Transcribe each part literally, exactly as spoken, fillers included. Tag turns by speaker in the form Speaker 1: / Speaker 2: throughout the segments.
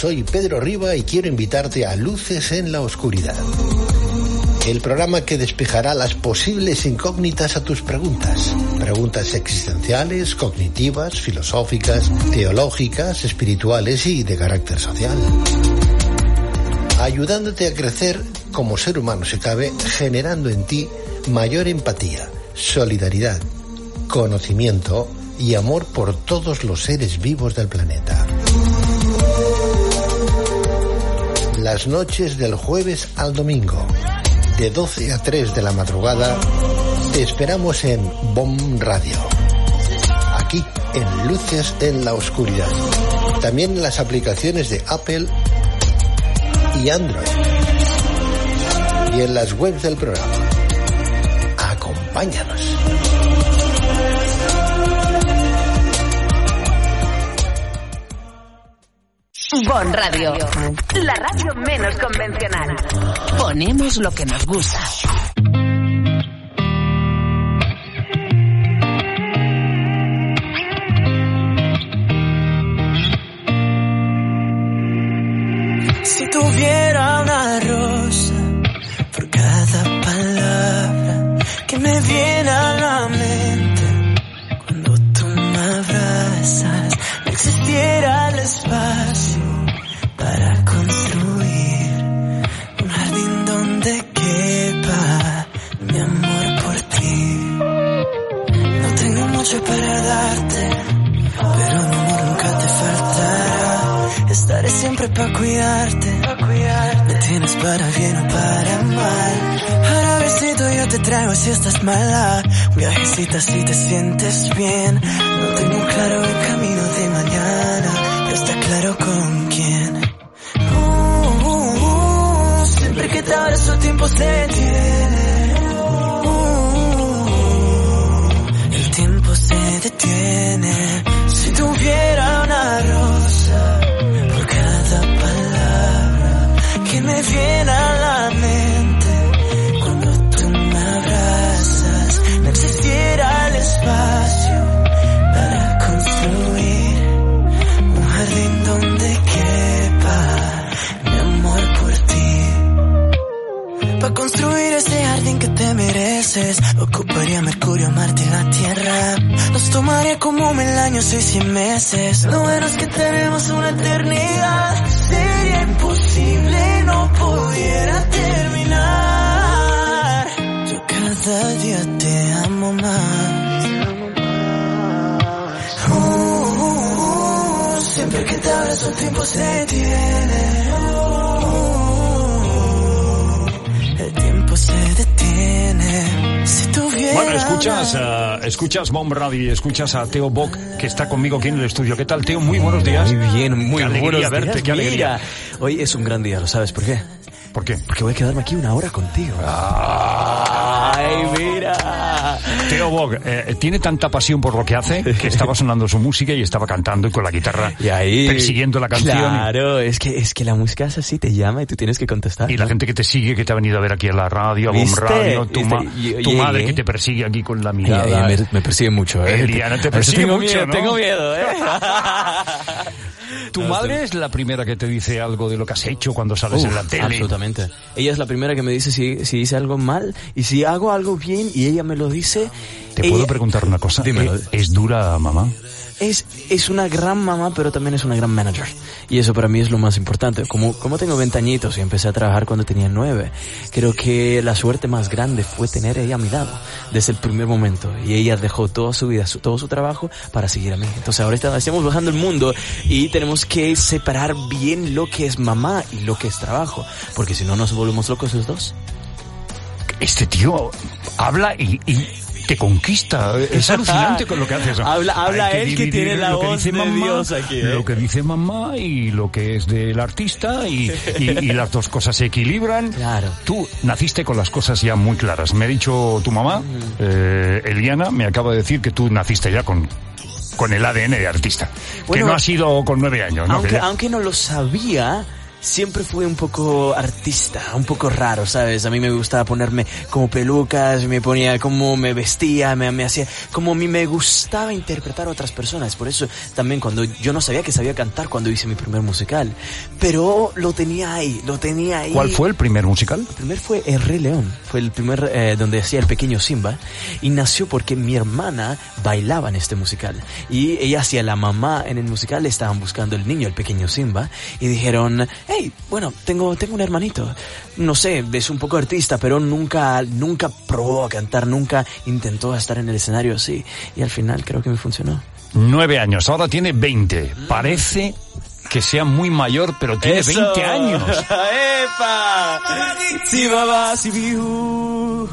Speaker 1: soy Pedro Riba y quiero invitarte a Luces en la Oscuridad, el programa que despejará las posibles incógnitas a tus preguntas. Preguntas existenciales, cognitivas, filosóficas, teológicas, espirituales y de carácter social. Ayudándote a crecer como ser humano si cabe, generando en ti mayor empatía, solidaridad, conocimiento y amor por todos los seres vivos del planeta. Las noches del jueves al domingo, de doce a tres de la madrugada, te esperamos en BOM Radio. Aquí, en Luces en la Oscuridad. También en las aplicaciones de Apple y Android. Y en las webs del programa. Acompáñanos.
Speaker 2: Bon Radio, la radio menos convencional. Ponemos lo que nos gusta.
Speaker 3: Si tuviera una rosa por cada palabra que me viene a la mente cuando tú me abrazas, no existiera el espacio para construir un jardín donde quepa mi amor por ti. No tengo mucho para darte, pero mi amor nunca te faltará. Estaré siempre para cuidarte, me tienes para bien o para mal. Ahora besito yo te traigo si estás mala, un viajecito si te sientes bien. No tengo claro el camino de mañana, pero está claro con quién. Uh, uh, uh, siempre que te abrazo tiempo se detiene. Uh, uh, el tiempo se detiene. Si tuviera una rosa por cada palabra que me viene a la mente cuando tú me abrazas, no existiera el espacio para construir un jardín donde quepa mi amor por ti. Para construir ese jardín que te mereces, ocuparía Mercurio, Marte y la Tierra. Nos tomaría como mil años y cien meses. Lo bueno es que tenemos una eternidad. Sería imposible, no pudiera terminar. Yo cada día te amo más. Uh, uh, uh, siempre que te abrazo el tiempo se detiene. Uh, uh, el tiempo se detiene. Si tuviera...
Speaker 4: Bueno, escuchas, uh, escuchas Bomb Radio y escuchas a Teo Bock, que está conmigo aquí en el estudio. ¿Qué tal, Teo? Muy buenos días.
Speaker 5: Muy bien, muy
Speaker 4: qué alegría
Speaker 5: buenos
Speaker 4: verte,
Speaker 5: días.
Speaker 4: qué alegría.
Speaker 5: Mira, hoy es un gran día, ¿lo sabes por qué?
Speaker 4: ¿Por qué?
Speaker 5: Porque voy a quedarme aquí una hora contigo. ¡Ay, mira!
Speaker 4: Teo Bock eh, tiene tanta pasión por lo que hace que estaba sonando su música y estaba cantando y con la guitarra
Speaker 5: y ahí,
Speaker 4: persiguiendo la canción.
Speaker 5: Claro, es que, es que la música es así, te llama y tú tienes que contestar.
Speaker 4: Y
Speaker 5: ¿no?
Speaker 4: la gente que te sigue, que te ha venido a ver aquí a la radio, a Bomb Radio, tu, ma-
Speaker 5: yo,
Speaker 4: tu
Speaker 5: yo,
Speaker 4: madre
Speaker 5: yo,
Speaker 4: que te persigue aquí con la mirada.
Speaker 5: Ella, ella me, me persigue mucho, ¿eh?
Speaker 4: Eliana te persigue
Speaker 5: tengo
Speaker 4: mucho,
Speaker 5: miedo,
Speaker 4: ¿no?
Speaker 5: Tengo miedo, ¿eh?
Speaker 4: ¿Tu
Speaker 5: no,
Speaker 4: madre
Speaker 5: estoy...
Speaker 4: es la primera que te dice algo de lo que has hecho cuando sales
Speaker 5: Uf,
Speaker 4: en la tele?
Speaker 5: Absolutamente. Ella es la primera que me dice si, si hice algo mal y si hago algo bien y ella me lo dice.
Speaker 4: ¿Te
Speaker 5: ella...
Speaker 4: puedo preguntar una cosa?
Speaker 5: Dímelo.
Speaker 4: ¿Es, ¿Es dura, mamá?
Speaker 5: Es, es una gran mamá, pero también es una gran manager. Y eso para mí es lo más importante. Como, como tengo veinte añitos y empecé a trabajar cuando tenía nueve, creo que la suerte más grande fue tener a ella a mi lado desde el primer momento. Y ella dejó toda su vida, su, todo su trabajo para seguir a mí. Entonces ahora estamos bajando el mundo y tenemos que separar bien lo que es mamá y lo que es trabajo. Porque si no nos volvemos locos los dos.
Speaker 4: Este tío habla y... y... te conquista, es alucinante con lo que haces.
Speaker 5: Habla, habla
Speaker 4: que
Speaker 5: él que tiene la voz de
Speaker 4: mamá,
Speaker 5: Dios aquí, ¿eh?
Speaker 4: Lo que dice mamá y lo que es del artista y, y, y las dos cosas se equilibran.
Speaker 5: Claro.
Speaker 4: Tú naciste con las cosas ya muy claras. Me ha dicho tu mamá, mm. eh, Eliana, me acaba de decir que tú naciste ya con... con el A D N de artista. Bueno, que no ha sido con nueve años, ¿no?
Speaker 5: Aunque,
Speaker 4: ya...
Speaker 5: aunque no lo sabía, siempre fui un poco artista, un poco raro, ¿sabes? A mí me gustaba ponerme como pelucas, me ponía como me vestía, me, me hacía, como a mí me gustaba interpretar a otras personas. Por eso también cuando yo no sabía que sabía cantar cuando hice mi primer musical, pero lo tenía ahí, lo tenía ahí.
Speaker 4: ¿Cuál fue el primer musical?
Speaker 5: El primer fue El Rey León, fue el primer eh, donde hacía el pequeño Simba, y nació porque mi hermana bailaba en este musical y ella hacía la mamá en el musical, estaban buscando el niño, el pequeño Simba, y dijeron, hey, bueno, tengo tengo un hermanito, no sé, es un poco artista, pero nunca nunca probó a cantar, nunca intentó estar en el escenario así, y al final creo que me funcionó.
Speaker 4: Nueve años, ahora tiene veinte, parece que sea muy mayor, pero tiene
Speaker 5: ¡Eso!
Speaker 4: veinte años.
Speaker 5: ¡Epa! Si baba, si biu,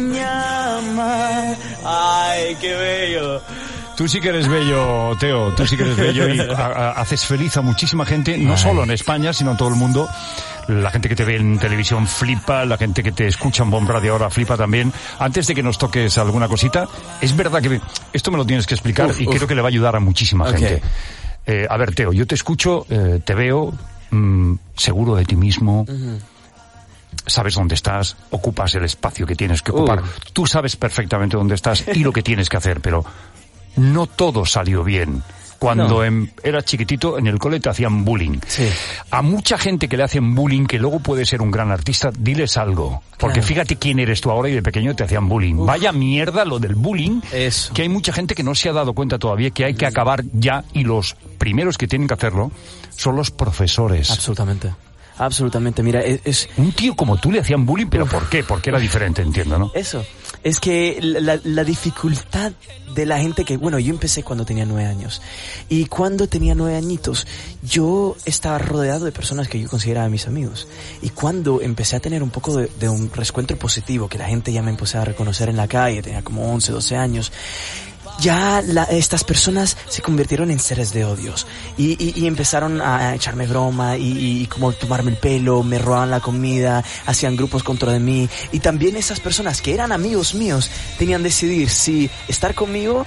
Speaker 5: onyama. Ay, qué bello.
Speaker 4: Tú sí que eres bello, Teo, tú sí que eres bello y a, a, haces feliz a muchísima gente, no solo en España, sino en todo el mundo. La gente que te ve en televisión flipa, la gente que te escucha en Bomb Radio ahora flipa también. Antes de que nos toques alguna cosita, es verdad que esto me lo tienes que explicar uf, y uf. creo que le va a ayudar a muchísima okay. gente. Eh, a ver, Teo, yo te escucho, eh, te veo mmm, seguro de ti mismo. Uh-huh. Sabes dónde estás, ocupas el espacio que tienes que ocupar. Uh. Tú sabes perfectamente dónde estás y lo que tienes que hacer, pero no todo salió bien. Cuando no. en, eras chiquitito, en el cole te hacían bullying.
Speaker 5: Sí.
Speaker 4: A mucha gente que le hacen bullying, que luego puede ser un gran artista, diles algo. Porque claro. fíjate quién eres tú ahora y de pequeño te hacían bullying. Uf. Vaya mierda lo del bullying.
Speaker 5: Eso.
Speaker 4: Que hay mucha gente que no se ha dado cuenta todavía que hay que acabar ya, y los primeros que tienen que hacerlo son los profesores.
Speaker 5: Absolutamente. Absolutamente, mira, es, es...
Speaker 4: Un tío como tú le hacían bullying, ¿pero Uf. por qué? Porque era diferente, entiendo, ¿no?
Speaker 5: Eso, es que la, la dificultad de la gente que... Bueno, yo empecé cuando tenía nueve años, y cuando tenía nueve añitos, yo estaba rodeado de personas que yo consideraba mis amigos, y cuando empecé a tener un poco de, de un recuento positivo, que la gente ya me empezó a reconocer en la calle, tenía como once, doce años... Ya la, estas personas se convirtieron en seres de odios y, y, y empezaron a echarme broma y, y como tomarme el pelo, me robaban la comida, hacían grupos contra de mí, y también esas personas que eran amigos míos tenían que decidir si estar conmigo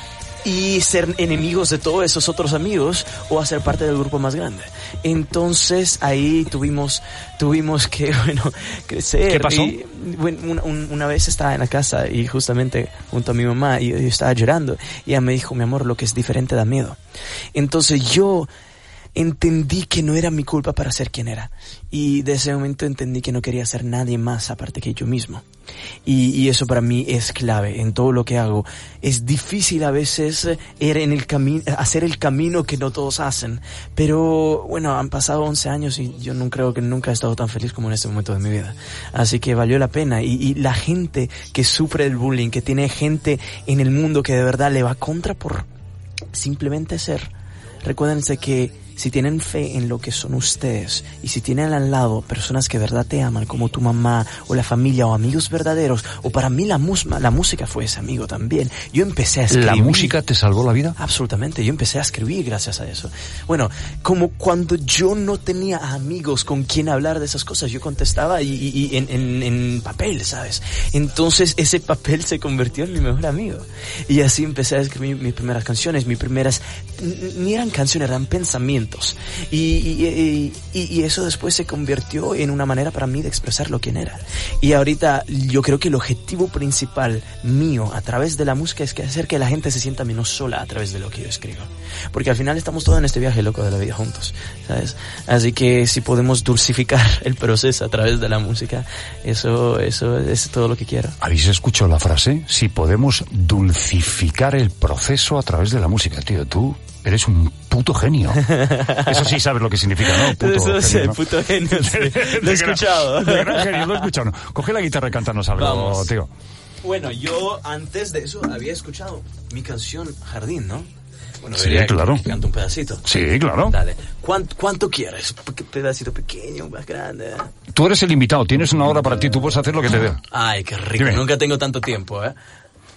Speaker 5: y ser enemigos de todos esos otros amigos o hacer parte del grupo más grande. Entonces ahí tuvimos tuvimos que, bueno, crecer.
Speaker 4: ¿Qué pasó?
Speaker 5: Y, bueno, una, una vez estaba en la casa y justamente junto a mi mamá y yo, yo estaba llorando y ella me dijo, mi amor, lo que es diferente da miedo. Entonces yo entendí que no era mi culpa para ser quien era, y de ese momento entendí que no quería ser nadie más aparte que yo mismo, y, y eso para mí es clave en todo lo que hago. Es difícil a veces ir en el camino, hacer el camino que no todos hacen, pero bueno, han pasado once años y yo no creo que nunca he estado tan feliz como en este momento de mi vida, así que valió la pena. Y, y la gente que sufre el bullying, que tiene gente en el mundo que de verdad le va contra por simplemente ser, recuérdense que si tienen fe en lo que son ustedes y si tienen al lado personas que de verdad te aman, como tu mamá o la familia o amigos verdaderos, o para mí la, mus- la música fue ese amigo también. Yo empecé a escribir.
Speaker 4: ¿La música te salvó la vida?
Speaker 5: Absolutamente, yo empecé a escribir gracias a eso. Bueno, como cuando yo no tenía amigos con quien hablar de esas cosas, yo contestaba y, y, y en, en, en papel, ¿sabes? Entonces ese papel se convirtió en mi mejor amigo. Y así empecé a escribir mis primeras canciones, mis primeras... Ni eran canciones, eran pensamientos. Y, y, y, y eso después se convirtió en una manera para mí de expresar lo que era. Y ahorita yo creo que el objetivo principal mío a través de la música es que hacer que la gente se sienta menos sola a través de lo que yo escribo. Porque al final estamos todos en este viaje loco de la vida juntos, ¿sabes? Así que si podemos dulcificar el proceso a través de la música, eso, eso es todo lo que quiero.
Speaker 4: ¿Habéis escuchado la frase? Si podemos dulcificar el proceso a través de la música, tío, tú eres un puto genio. Eso sí sabes lo que significa, ¿no? Puto
Speaker 5: Eso sí,
Speaker 4: genio, ¿no?
Speaker 5: puto genio, sí. Lo he escuchado.
Speaker 4: De gran genio, lo he escuchado. Coge la guitarra y cántanos algo,
Speaker 5: Vamos.
Speaker 4: tío.
Speaker 5: Bueno, yo antes de eso había escuchado mi canción Jardín, ¿no? Bueno,
Speaker 4: sí, claro.
Speaker 5: Canto un pedacito.
Speaker 4: Sí, claro.
Speaker 5: Dale. ¿Cuánto, cuánto quieres? ¿Un pedacito pequeño, más grande?
Speaker 4: Tú eres el invitado, tienes una hora para ti, tú puedes hacer lo que te dé.
Speaker 5: Ay, qué rico.
Speaker 4: Dime.
Speaker 5: Nunca tengo tanto tiempo, ¿eh?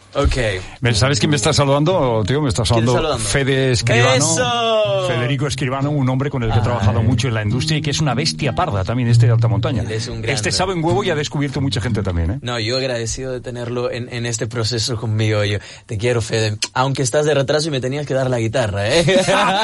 Speaker 5: Ok.
Speaker 4: ¿Sabes quién me está saludando, tío? Me está saludando,
Speaker 5: saludando?
Speaker 4: Fede Escribano.
Speaker 5: ¡Eso!
Speaker 4: Federico Escribano, un hombre con el que he
Speaker 5: Ay.
Speaker 4: trabajado mucho en la industria y que es una bestia parda también, este de alta montaña.
Speaker 5: Él es un grande.
Speaker 4: Este sabe en huevo y ha descubierto mucha gente también, ¿eh?
Speaker 5: No, yo agradecido de tenerlo en, en este proceso conmigo. Yo te quiero, Fede. Aunque estás de retraso y me tenías que dar la guitarra, ¿eh?
Speaker 6: O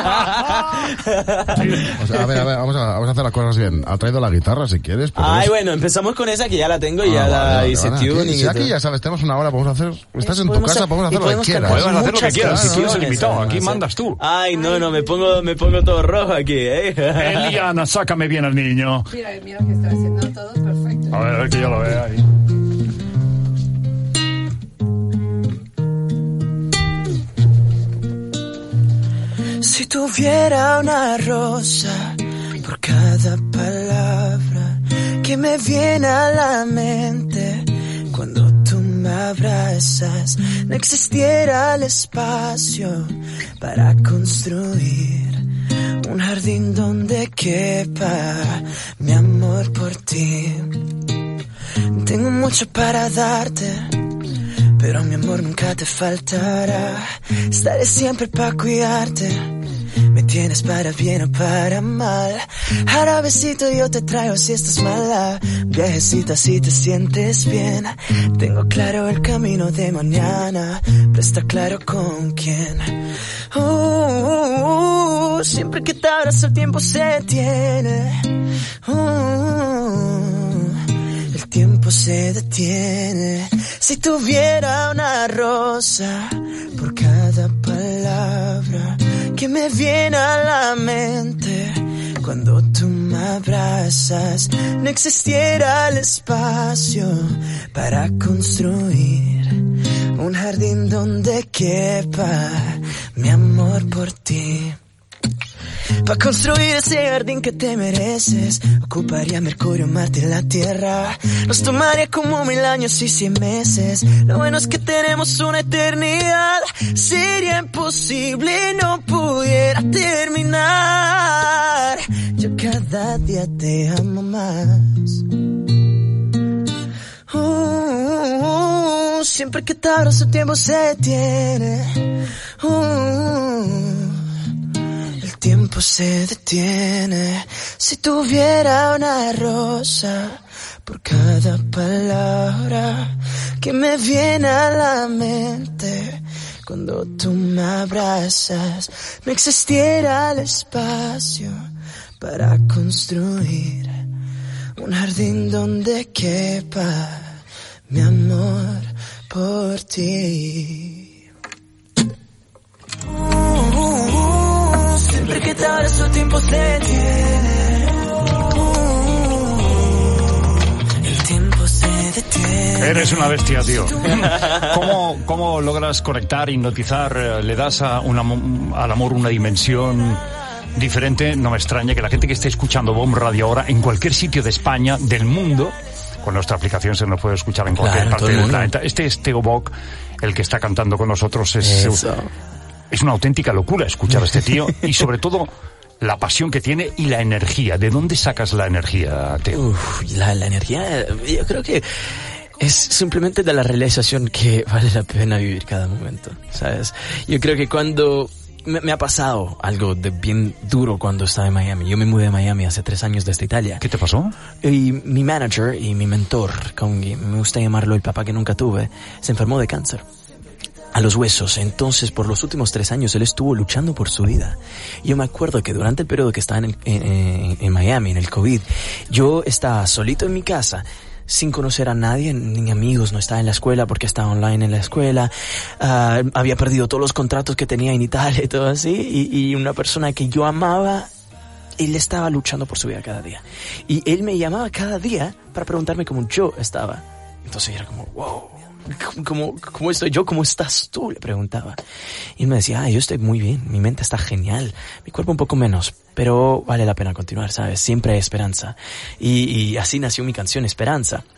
Speaker 6: sea, a ver, a ver, vamos a, vamos a hacer las cosas bien. Ha traído la guitarra, si quieres.
Speaker 5: Ay, bueno, empezamos con esa que ya la tengo y
Speaker 6: Ah,
Speaker 5: ya la
Speaker 6: vale, vale,
Speaker 5: hice
Speaker 6: vale.
Speaker 5: tuning.
Speaker 6: Aquí,
Speaker 5: y
Speaker 6: si aquí
Speaker 5: todo.
Speaker 6: ya sabes, tenemos una hora, podemos hacer... Estás en tu
Speaker 5: podemos
Speaker 6: casa,
Speaker 5: hacer-
Speaker 6: podemos
Speaker 5: y
Speaker 6: hacer lo que
Speaker 5: podemos
Speaker 6: quieras.
Speaker 5: cantar
Speaker 4: Puedes hacer lo que
Speaker 5: muchas
Speaker 4: quieras, si tú eres el
Speaker 5: canciones,
Speaker 4: invitado, aquí
Speaker 5: además,
Speaker 4: mandas
Speaker 5: ¿eh?
Speaker 4: tú.
Speaker 5: Ay, no, no, me pongo, me pongo todo rojo aquí, ¿eh?
Speaker 4: Eliana, sácame bien al niño.
Speaker 7: Mira, mira lo que está haciendo todo perfecto.
Speaker 4: A ver, a ver que yo lo vea ahí.
Speaker 3: Si tuviera una rosa por cada palabra que me viene a la mente cuando tú me abrazas, no existiera el espacio para construir un jardín donde quepa mi amor por ti. Tengo mucho para darte, pero mi amor nunca te faltará. Estaré siempre para cuidarte. Me tienes para bien o para mal. Ahora besito yo te traigo si estás mala. Viejecita si te sientes bien. Tengo claro el camino de mañana, pero está claro con quién. Uh, uh, uh, siempre que te abrazo el tiempo se detiene. Uh, el tiempo se detiene. Si tuviera una rosa por cada palabra que me viene a la mente cuando tú me abrazas, no existiera el espacio para construir un jardín donde quepa mi amor por ti. Para construir ese jardín que te mereces, ocuparía Mercurio, Marte y la Tierra. Nos tomaría como mil años y cien meses. Lo bueno es que tenemos una eternidad. Sería imposible, no pudiera terminar. Yo cada día te amo más. Uh, uh, uh, siempre que te abrazo el tiempo se detiene. Uh, uh, El tiempo se detiene. Si tuviera una rosa por cada palabra que me viene a la mente cuando tú me abrazas, no existiera el espacio para construir un jardín donde quepa mi amor por ti. Siempre que te abrazo el tiempo se detiene. El tiempo se detiene.
Speaker 4: Eres una bestia, tío. ¿Cómo, cómo logras conectar, hipnotizar? ¿Le das a un am- al amor una dimensión diferente? No me extraña que la gente que esté escuchando Bomb Radio ahora, en cualquier sitio de España, del mundo, con nuestra aplicación se nos puede escuchar en cualquier
Speaker 5: Claro,
Speaker 4: parte
Speaker 5: todo el
Speaker 4: del
Speaker 5: mundo.
Speaker 4: planeta. Este es Theo Bock, el que está cantando con nosotros. Es,
Speaker 5: Eso.
Speaker 4: es una auténtica locura escuchar a este tío y sobre todo la pasión que tiene y la energía. ¿De dónde sacas la energía, Theo?
Speaker 5: Uf, la, la energía, yo creo que es simplemente de la realización que vale la pena vivir cada momento, ¿sabes? Yo creo que cuando me, me ha pasado algo de bien duro cuando estaba en Miami. Yo me mudé a Miami hace tres años desde Italia.
Speaker 4: ¿Qué te pasó?
Speaker 5: Y mi manager y mi mentor, con, me gusta llamarlo el papá que nunca tuve, se enfermó de cáncer a los huesos. Entonces, por los últimos tres años, él estuvo luchando por su vida. Yo me acuerdo que durante el periodo que estaba en, el, en, en Miami, en el COVID, yo estaba solito en mi casa, sin conocer a nadie, ni amigos, no estaba en la escuela porque estaba online en la escuela, uh, había perdido todos los contratos que tenía en Italia y todo así, y, y una persona que yo amaba, él estaba luchando por su vida cada día. Y él me llamaba cada día para preguntarme cómo yo estaba. Entonces era como, wow, ¿cómo, cómo estoy yo? ¿Cómo estás tú? Le preguntaba. Y él me decía, ah, yo estoy muy bien, mi mente está genial, mi cuerpo un poco menos, pero vale la pena continuar, ¿sabes? Siempre hay esperanza. Y, y así nació mi canción, Esperanza.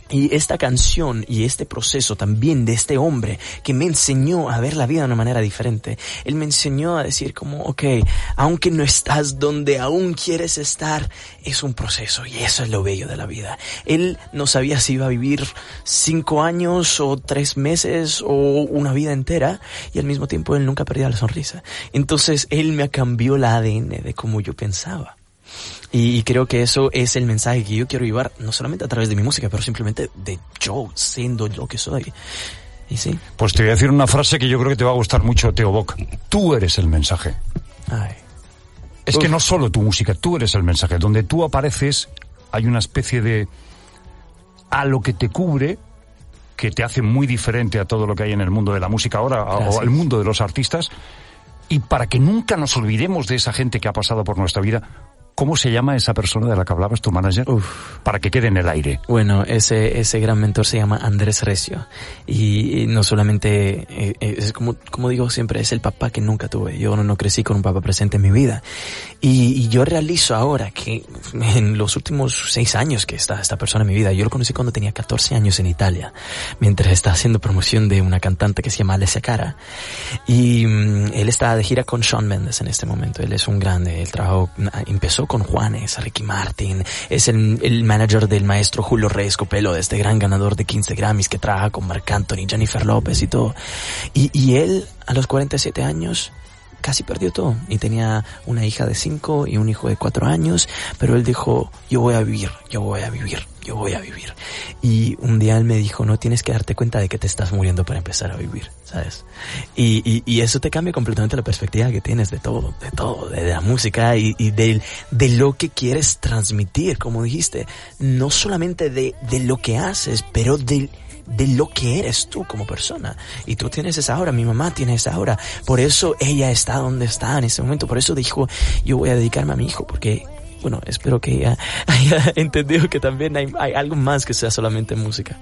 Speaker 5: Y esta canción y este proceso también de este hombre que me enseñó a ver la vida de una manera diferente. Él me enseñó a decir como, ok, aunque no estás donde aún quieres estar, es un proceso y eso es lo bello de la vida. Él no sabía si iba a vivir cinco años o tres meses o una vida entera y al mismo tiempo él nunca perdía la sonrisa. Entonces él me cambió la A D N de cómo yo pensaba. Y creo que eso es el mensaje que yo quiero llevar, no solamente a través de mi música, pero simplemente de yo siendo lo que soy. Y sí.
Speaker 4: Pues te voy a decir una frase que yo creo que te va a gustar mucho, Teo Bock. Tú eres el mensaje.
Speaker 5: Ay.
Speaker 4: Es Uf. que no solo tu música, tú eres el mensaje. Donde tú apareces hay una especie de halo que te cubre, que te hace muy diferente a todo lo que hay en el mundo de la música ahora, Gracias. o el mundo de los artistas. Y para que nunca nos olvidemos de esa gente que ha pasado por nuestra vida, ¿cómo se llama esa persona de la que hablabas, tu manager? Uf. Para que quede en el aire.
Speaker 5: Bueno, ese ese gran mentor se llama Andrés Recio. Y, y no solamente, eh, es como como digo siempre, es el papá que nunca tuve. Yo no, no crecí con un papá presente en mi vida. Y, y yo realizo ahora que en los últimos seis años que está esta persona en mi vida, yo lo conocí cuando tenía catorce años en Italia, mientras estaba haciendo promoción de una cantante que se llama Alessia Cara. Y um, él estaba de gira con Shawn Mendes en este momento. Él es un grande, él trabajó, empezó con Juanes, Ricky Martin, es el, el manager del maestro Julio Reyes Copelo, de este gran ganador de quince Grammys que trabaja con Marc Anthony, Jennifer López y todo. Y, y él, a los cuarenta y siete años, casi perdió todo. Y tenía una hija de cinco y un hijo de cuatro años, pero él dijo, yo voy a vivir, yo voy a vivir, yo voy a vivir. Y un día él me dijo, no tienes que darte cuenta de que te estás muriendo para empezar a vivir, ¿sabes? Y, y, y eso te cambia completamente la perspectiva que tienes de todo, de todo, de la música y, y de, de lo que quieres transmitir, como dijiste. No solamente de, de lo que haces, pero de... de lo que eres tú como persona. Y tú tienes esa aura, mi mamá tiene esa aura. Por eso ella está donde está en este momento. Por eso dijo, yo voy a dedicarme a mi hijo, porque, bueno, espero que ella haya entendido que también hay, hay algo más que sea solamente música.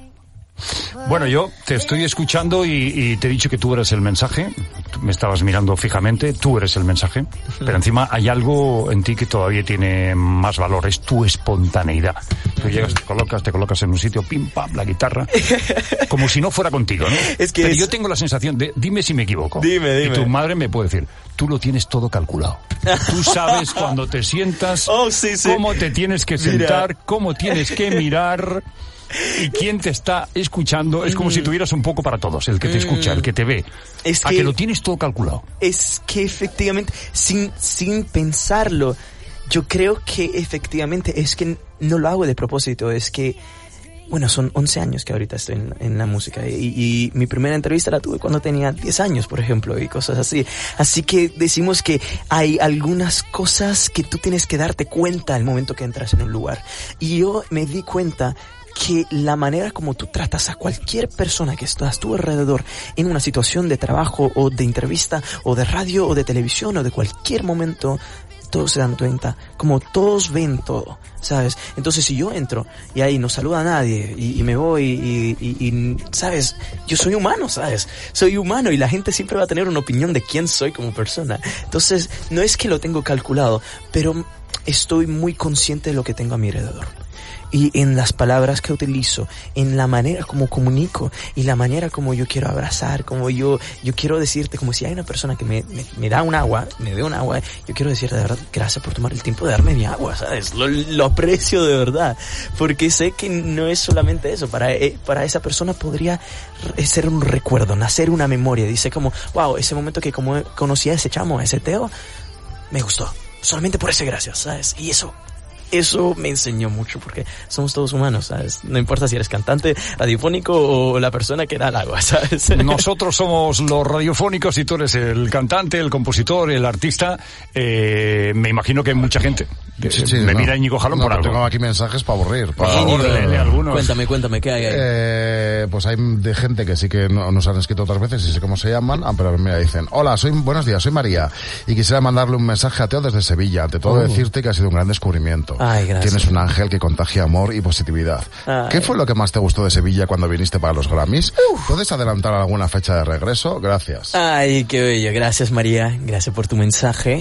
Speaker 4: Bueno, yo te estoy escuchando y, y te he dicho que tú eres el mensaje. Tú me estabas mirando fijamente, tú eres el mensaje. Pero encima hay algo en ti que todavía tiene más valor, es tu espontaneidad. Tú llegas, te colocas, te colocas en un sitio, pim, pam, la guitarra, como si no fuera contigo, ¿no? Es que Pero es... yo tengo la sensación de, dime si me equivoco.
Speaker 5: Dime, dime.
Speaker 4: Y tu madre me puede decir, tú lo tienes todo calculado. Tú sabes cuando te sientas,
Speaker 5: oh, sí, sí.
Speaker 4: cómo te tienes que sentar, Mira. cómo tienes que mirar... Y quién te está escuchando es como mm. si tuvieras un poco para todos, el que te escucha, el que te ve. Es a que, que lo tienes todo calculado.
Speaker 5: Es que efectivamente, sin, sin pensarlo, yo creo que efectivamente es que no lo hago de propósito, es que, bueno, son once años que ahorita estoy en, en la música y, y mi primera entrevista la tuve cuando tenía diez años, por ejemplo, y cosas así. Así que decimos que hay algunas cosas que tú tienes que darte cuenta al momento que entras en un lugar. Y yo me di cuenta que la manera como tú tratas a cualquier persona que está a tu alrededor en una situación de trabajo o de entrevista o de radio o de televisión o de cualquier momento, todos se dan cuenta, como todos ven todo, ¿sabes? Entonces si yo entro y ahí no saluda a nadie y, y me voy y, y, y, ¿sabes? Yo soy humano, ¿sabes? Soy humano y la gente siempre va a tener una opinión de quién soy como persona. Entonces no es que lo tengo calculado, pero estoy muy consciente de lo que tengo a mi alrededor. Y en las palabras que utilizo, en la manera como comunico y la manera como yo quiero abrazar, como yo yo quiero decirte, como si hay una persona que me, me, me da un agua, me dé un agua, yo quiero decirte de verdad, gracias por tomar el tiempo de darme mi agua, ¿sabes? Lo, lo aprecio de verdad, porque sé que no es solamente eso, para, eh, para esa persona podría ser un recuerdo, nacer una memoria, dice como, wow, ese momento que como conocí a ese chamo, a ese Teo, me gustó, solamente por ese gracias, ¿sabes? Y eso... Eso me enseñó mucho porque somos todos humanos, ¿sabes? No importa si eres cantante, radiofónico o la persona que da el agua, ¿sabes?
Speaker 4: Nosotros somos los radiofónicos y tú eres el cantante, el compositor, el artista. Eh, me imagino que mucha gente
Speaker 6: sí, sí,
Speaker 4: me
Speaker 6: no.
Speaker 4: mira Íñigo Jalón
Speaker 6: no,
Speaker 4: por algo.
Speaker 6: Tengo aquí mensajes para aburrir. Para
Speaker 4: por favor, léele algunos.
Speaker 5: Cuéntame, cuéntame, ¿qué hay ahí?
Speaker 6: Eh, pues hay de gente que sí que no, nos han escrito otras veces y sé cómo se llaman, ah, pero mira, dicen, hola, soy buenos días, soy María y quisiera mandarle un mensaje a Teo desde Sevilla. Ante todo, oh. decirte que ha sido un gran descubrimiento.
Speaker 5: Ay, gracias.
Speaker 6: Tienes un ángel que contagia amor y positividad. Ay. ¿Qué fue lo que más te gustó de Sevilla cuando viniste para los Grammys? Uf. ¿Puedes adelantar alguna fecha de regreso? Gracias.
Speaker 5: Ay, qué bello. Gracias, María. Gracias por tu mensaje.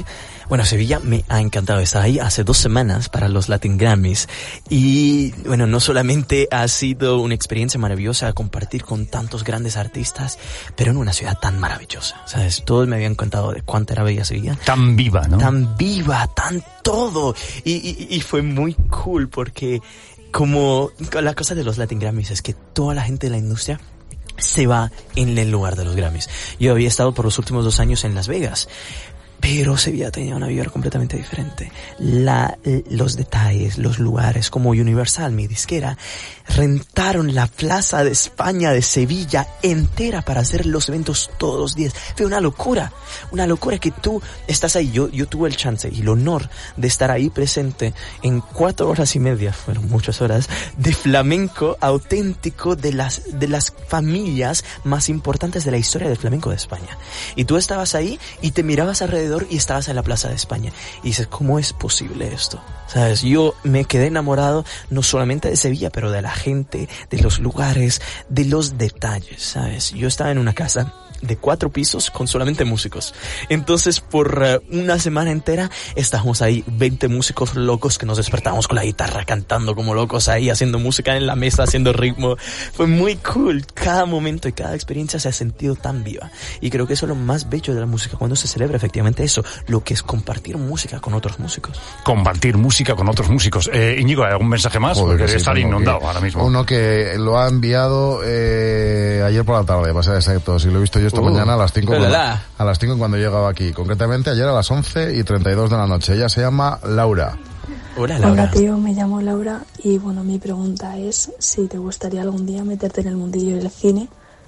Speaker 5: Bueno, Sevilla me ha encantado. Estaba ahí hace dos semanas para los Latin Grammys. Y bueno, no solamente ha sido una experiencia maravillosa compartir con tantos grandes artistas, pero en una ciudad tan maravillosa. ¿Sabes? Todos me habían contado de cuánta era bella Sevilla.
Speaker 4: Tan viva, ¿no?
Speaker 5: Tan viva, tan todo. Y, y, y fue muy cool porque como la cosa de los Latin Grammys es que toda la gente de la industria se va en el lugar de los Grammys. Yo había estado por los últimos dos años en Las Vegas, pero Sevilla tenía una vibra completamente diferente. La, los detalles, los lugares, como Universal, mi disquera, rentaron la Plaza de España de Sevilla entera para hacer los eventos todos los días. Fue una locura, una locura que tú estás ahí. Yo, yo tuve el chance y el honor de estar ahí presente en cuatro horas y media, fueron muchas horas, de flamenco auténtico de las, de las familias más importantes de la historia del flamenco de España. Y tú estabas ahí y te mirabas alrededor y estabas en la Plaza de España y dices, ¿cómo es posible esto? ¿Sabes? Yo me quedé enamorado no solamente de Sevilla, pero de la gente, de los lugares, de los detalles, ¿sabes? Yo estaba en una casa de cuatro pisos con solamente músicos. Entonces, por uh, una semana entera estábamos ahí, veinte músicos locos que nos despertábamos con la guitarra cantando como locos ahí, haciendo música en la mesa, haciendo ritmo. Fue muy cool. Cada momento y cada experiencia se ha sentido tan viva. Y creo que eso es lo más bello de la música, cuando se celebra efectivamente eso, lo que es compartir música con otros músicos.
Speaker 4: Compartir música con otros músicos. Eh, Íñigo, ¿hay algún mensaje más?
Speaker 6: Joder,
Speaker 4: Porque
Speaker 6: sí,
Speaker 4: estar inundado
Speaker 6: que,
Speaker 4: ahora mismo.
Speaker 6: Uno que lo ha enviado eh, ayer por la tarde, va a ser exacto, si lo he visto yo esta
Speaker 5: Uh,
Speaker 6: mañana a las cinco cuando,
Speaker 5: la.
Speaker 6: a las cinco cuando llegaba aquí, concretamente ayer a las once y treinta y dos de la noche. Ella se llama Laura.
Speaker 5: Hola, Laura.
Speaker 8: Hola, tío, me llamo Laura y bueno, mi pregunta es si te gustaría algún día meterte en el mundillo del cine.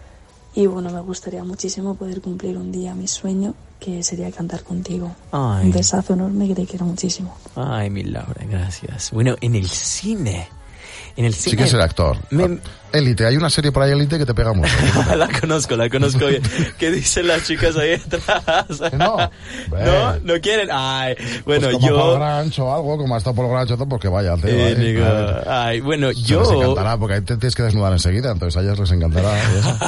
Speaker 8: Y bueno, me gustaría muchísimo poder cumplir un día mi sueño, que sería cantar contigo.
Speaker 5: Ay.
Speaker 8: Un besazo enorme que te quiero muchísimo.
Speaker 5: Ay, mi Laura, gracias. Bueno, en el cine... En el cine...
Speaker 6: Sí que es el actor.
Speaker 5: Me...
Speaker 6: Élite, hay una serie por ahí, Élite, que te pega mucho.
Speaker 5: La conozco, la conozco bien. ¿Qué dicen las chicas ahí atrás?
Speaker 6: No,
Speaker 5: no, no quieren. Ay, bueno,
Speaker 6: pues como
Speaker 5: yo.
Speaker 6: Paul Granch o algo, como ha estado Paul Granch, pues que vaya, tío.
Speaker 5: Eh,
Speaker 6: eh,
Speaker 5: digo,
Speaker 6: eh.
Speaker 5: ay, bueno,
Speaker 6: Se
Speaker 5: yo.
Speaker 6: les encantará, porque ahí te tienes que desnudar enseguida, entonces a ellas les encantará. Y eso.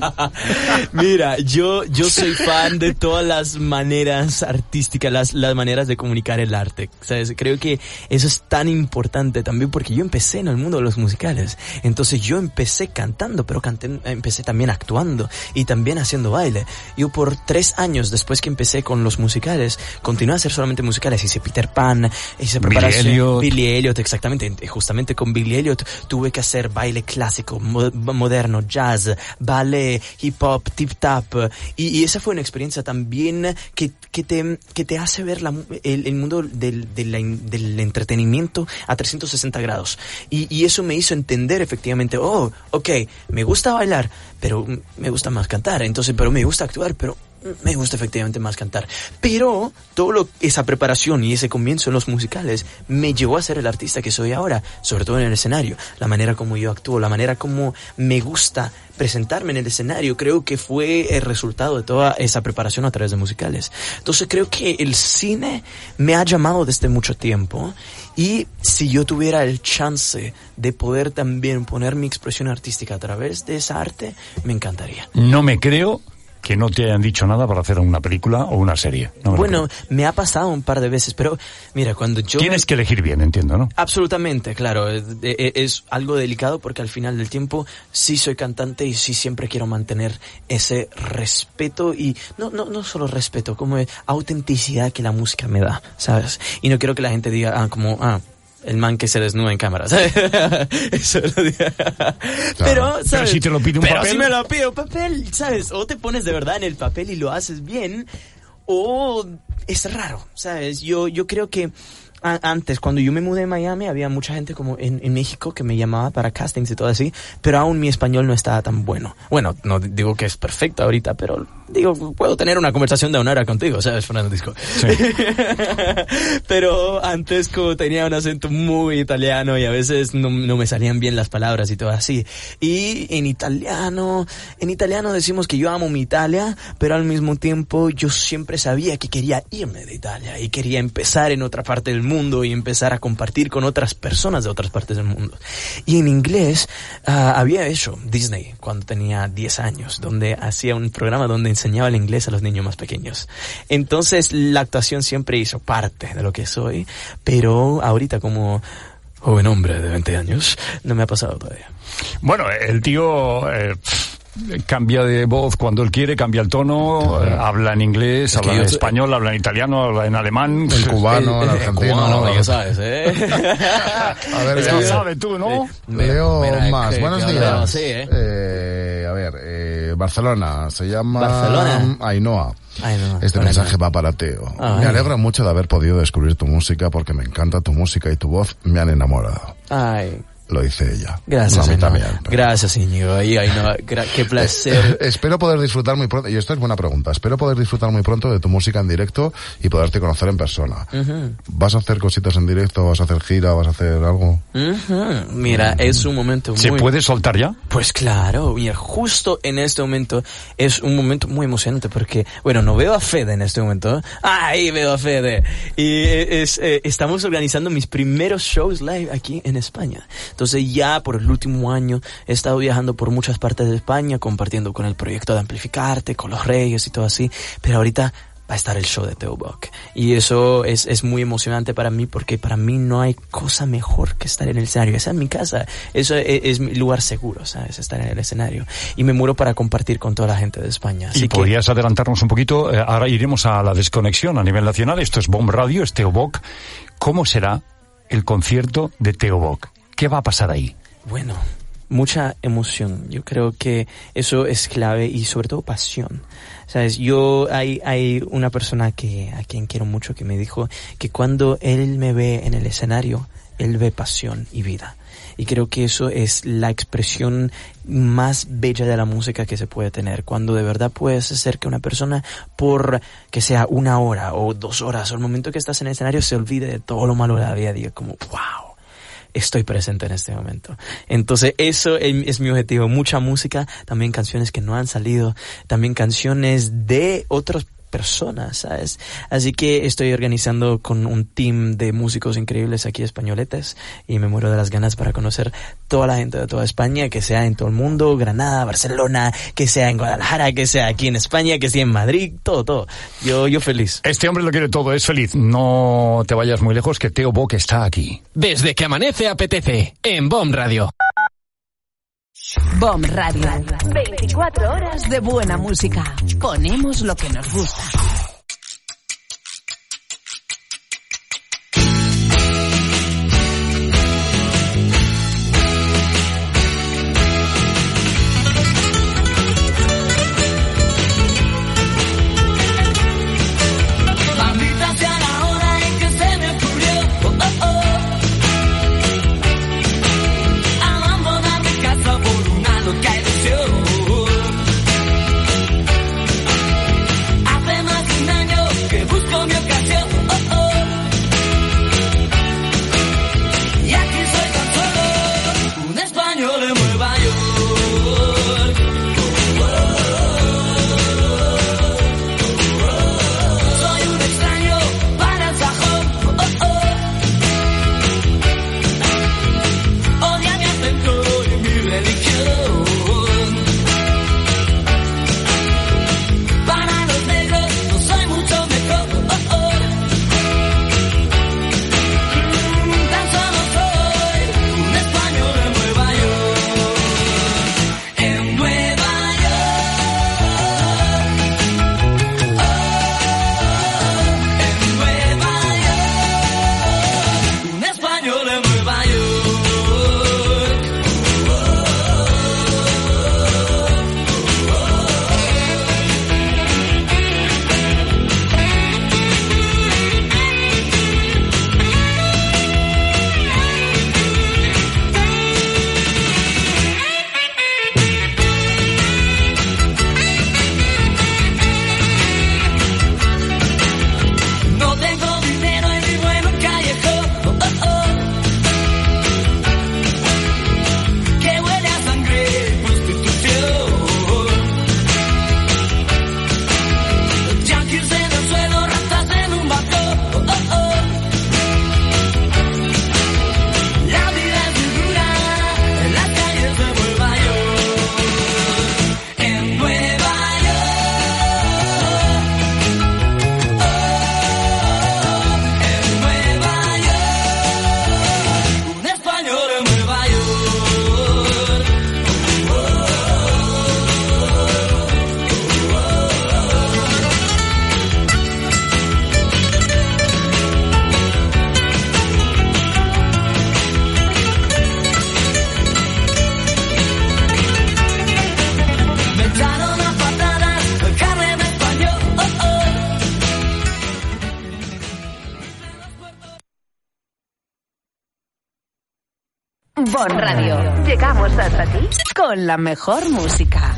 Speaker 5: Mira, yo, yo soy fan de todas las maneras artísticas, las, las maneras de comunicar el arte. ¿Sabes? Creo que eso es tan importante también porque yo empecé en el mundo de los musicales. Entonces yo empecé cantando, pero canté, empecé también actuando y también haciendo baile. Yo por tres años después que empecé con los musicales, continué a hacer solamente musicales. Hice Peter Pan, hice preparación.
Speaker 4: Billy Elliot.
Speaker 5: Billy Elliot, exactamente. Justamente con Billy Elliot tuve que hacer baile clásico, mo- moderno, jazz, ballet, hip hop, tip tap. Y, y esa fue una experiencia también que, que te, que te hace ver la, el, el mundo del, del, del entretenimiento a trescientos sesenta grados. Y, y eso me hizo entender efectivamente, oh, ok, me gusta bailar, pero me gusta más cantar. Entonces, pero me gusta actuar, pero me gusta efectivamente más cantar. Pero todo lo, esa preparación y ese comienzo en los musicales me llevó a ser el artista que soy ahora, sobre todo en el escenario. La manera como yo actúo, la manera como me gusta presentarme en el escenario, creo que fue el resultado de toda esa preparación a través de musicales. Entonces creo que el cine me ha llamado desde mucho tiempo, y si yo tuviera el chance de poder también poner mi expresión artística a través de esa arte, me encantaría.
Speaker 4: No me creo que no te hayan dicho nada para hacer una película o una serie. No me
Speaker 5: Bueno, me ha pasado un par de veces, pero mira, cuando yo...
Speaker 4: Tienes que elegir bien, entiendo, ¿no?
Speaker 5: Absolutamente, claro. Es, es algo delicado porque al final del tiempo sí soy cantante y sí siempre quiero mantener ese respeto y no no no solo respeto, como autenticidad que la música me da, ¿sabes? Y no quiero que la gente diga, ah, como, ah, el man que se desnuda en cámara, ¿sabes? Eso lo digo. Claro. Pero, ¿sabes?
Speaker 4: Pero si te lo pide un
Speaker 5: Pero
Speaker 4: papel.
Speaker 5: si me lo pide un papel, ¿sabes? O te pones de verdad en el papel y lo haces bien, o es raro, ¿sabes? Yo, yo creo que a- antes, cuando yo me mudé a Miami, había mucha gente como en, en México que me llamaba para castings y todo así, pero aún mi español no estaba tan bueno. Bueno, no digo que es perfecto ahorita, pero digo, puedo tener una conversación de una hora contigo, ¿sabes, Fernando Disco?
Speaker 4: Sí.
Speaker 5: Pero antes, como tenía un acento muy italiano y a veces no, no me salían bien las palabras y todo así. Y en italiano, en italiano decimos que yo amo mi Italia, pero al mismo tiempo yo siempre sabía que quería irme de Italia y quería empezar en otra parte del mundo y empezar a compartir con otras personas de otras partes del mundo. Y en inglés uh, había hecho Disney cuando tenía diez años, donde hacía un programa donde enseñaba el inglés a los niños más pequeños. Entonces la actuación siempre hizo parte de lo que soy, pero ahorita como joven hombre de veinte años no me ha pasado todavía.
Speaker 4: Bueno, el tío... Eh... cambia de voz cuando él quiere, cambia el tono, claro. eh, habla en inglés, es habla en español, habla en italiano, habla en alemán.
Speaker 6: El cubano, el, el argentino.
Speaker 5: Cubano, ya sabes, ¿eh?
Speaker 6: A ver,
Speaker 4: ya sabes tú, ¿no?
Speaker 6: Leo
Speaker 5: Mira,
Speaker 6: más.
Speaker 5: que,
Speaker 6: Buenos
Speaker 5: que
Speaker 6: días.
Speaker 5: Sí, ¿eh?
Speaker 6: Eh, a ver, eh, Barcelona, se llama
Speaker 5: Barcelona.
Speaker 6: Ainhoa.
Speaker 5: Ay, no,
Speaker 6: este mensaje va para Teo.
Speaker 5: Ay.
Speaker 6: Me alegro mucho de haber podido descubrir tu música porque me encanta tu música y tu voz me han enamorado.
Speaker 5: Ay.
Speaker 6: Lo dice ella.
Speaker 5: Gracias,
Speaker 6: no, a mí
Speaker 5: Ainhoa.
Speaker 6: también. Pero...
Speaker 5: Gracias, Íñigo. Ay, ay, no, gra- qué placer.
Speaker 6: Eh, espero poder disfrutar muy pronto, y esto es buena pregunta, espero poder disfrutar muy pronto de tu música en directo y poderte conocer en persona. Uh-huh. ¿Vas a hacer cositas en directo? ¿Vas a hacer gira? ¿Vas a hacer algo?
Speaker 5: Uh-huh. Mira, uh-huh. es un momento muy...
Speaker 4: ¿Se puede soltar ya?
Speaker 5: Pues claro, mira, justo en este momento es un momento muy emocionante porque, bueno, no veo a Fede en este momento. ¡Ahí veo a Fede! Y es, eh, estamos organizando mis primeros shows live aquí en España. Entonces ya por el último año he estado viajando por muchas partes de España, compartiendo con el proyecto de Amplificarte, con los Reyes y todo así, pero ahorita va a estar el show de Teo Bock. Y eso es, es muy emocionante para mí, porque para mí no hay cosa mejor que estar en el escenario. Esa es mi casa, eso es, es mi lugar seguro, ¿sabes? Estar en el escenario. Y me muero para compartir con toda la gente de España. Así
Speaker 4: ¿Y
Speaker 5: que...
Speaker 4: podrías adelantarnos un poquito? Eh, ahora iremos a la desconexión a nivel nacional. Esto es Bomb Radio, es Teo Bock. ¿Cómo será el concierto de Teo Bock? ¿Qué va a pasar ahí?
Speaker 5: Bueno, mucha emoción. Yo creo que eso es clave y sobre todo pasión. Sabes, yo hay hay una persona que a quien quiero mucho que me dijo que cuando él me ve en el escenario, él ve pasión y vida. Y creo que eso es la expresión más bella de la música que se puede tener. Cuando de verdad puedes hacer que una persona, por que sea una hora o dos horas, o el momento que estás en el escenario, se olvide de todo lo malo de la vida. Diga como, wow, estoy presente en este momento. Entonces eso es mi objetivo. Mucha música, también canciones que no han salido, también canciones de otros personas, ¿sabes? Así que estoy organizando con un team de músicos increíbles aquí españoletes y me muero de las ganas para conocer toda la gente de toda España, que sea en todo el mundo, Granada, Barcelona, que sea en Guadalajara, que sea aquí en España, que sea en Madrid, todo, todo. Yo, yo feliz.
Speaker 4: Este hombre lo quiere todo, es feliz. No te vayas muy lejos, que Teo Bock está aquí.
Speaker 9: Desde que amanece apetece, en Bomb Radio.
Speaker 2: Bomb Radio. veinticuatro horas de buena música. Ponemos lo que nos gusta.
Speaker 3: Hace más
Speaker 2: Bon Radio. Llegamos hasta ti con la mejor música.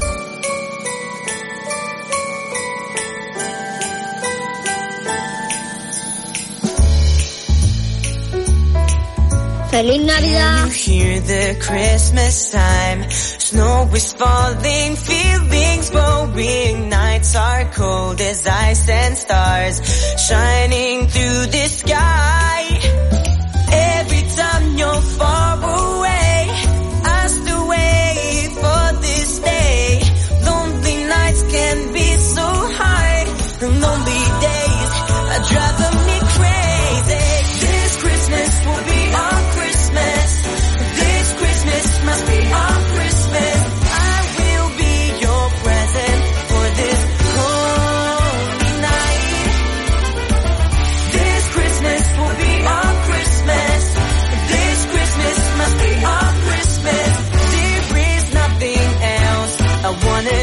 Speaker 10: Feliz Navidad.
Speaker 3: Can you hear the Christmas time? Snow is falling, feelings growing. Nights are cold as ice and stars shining through the sky. Every time you're far away, I still wait for this day. Lonely nights can be so hard. Lonely days are driving me crazy. This Christmas will be our Christmas. This Christmas must be our Christmas. I will be your present for this holy night. This Christmas will be our Christmas. This Christmas must be our Christmas. There is nothing else I wanna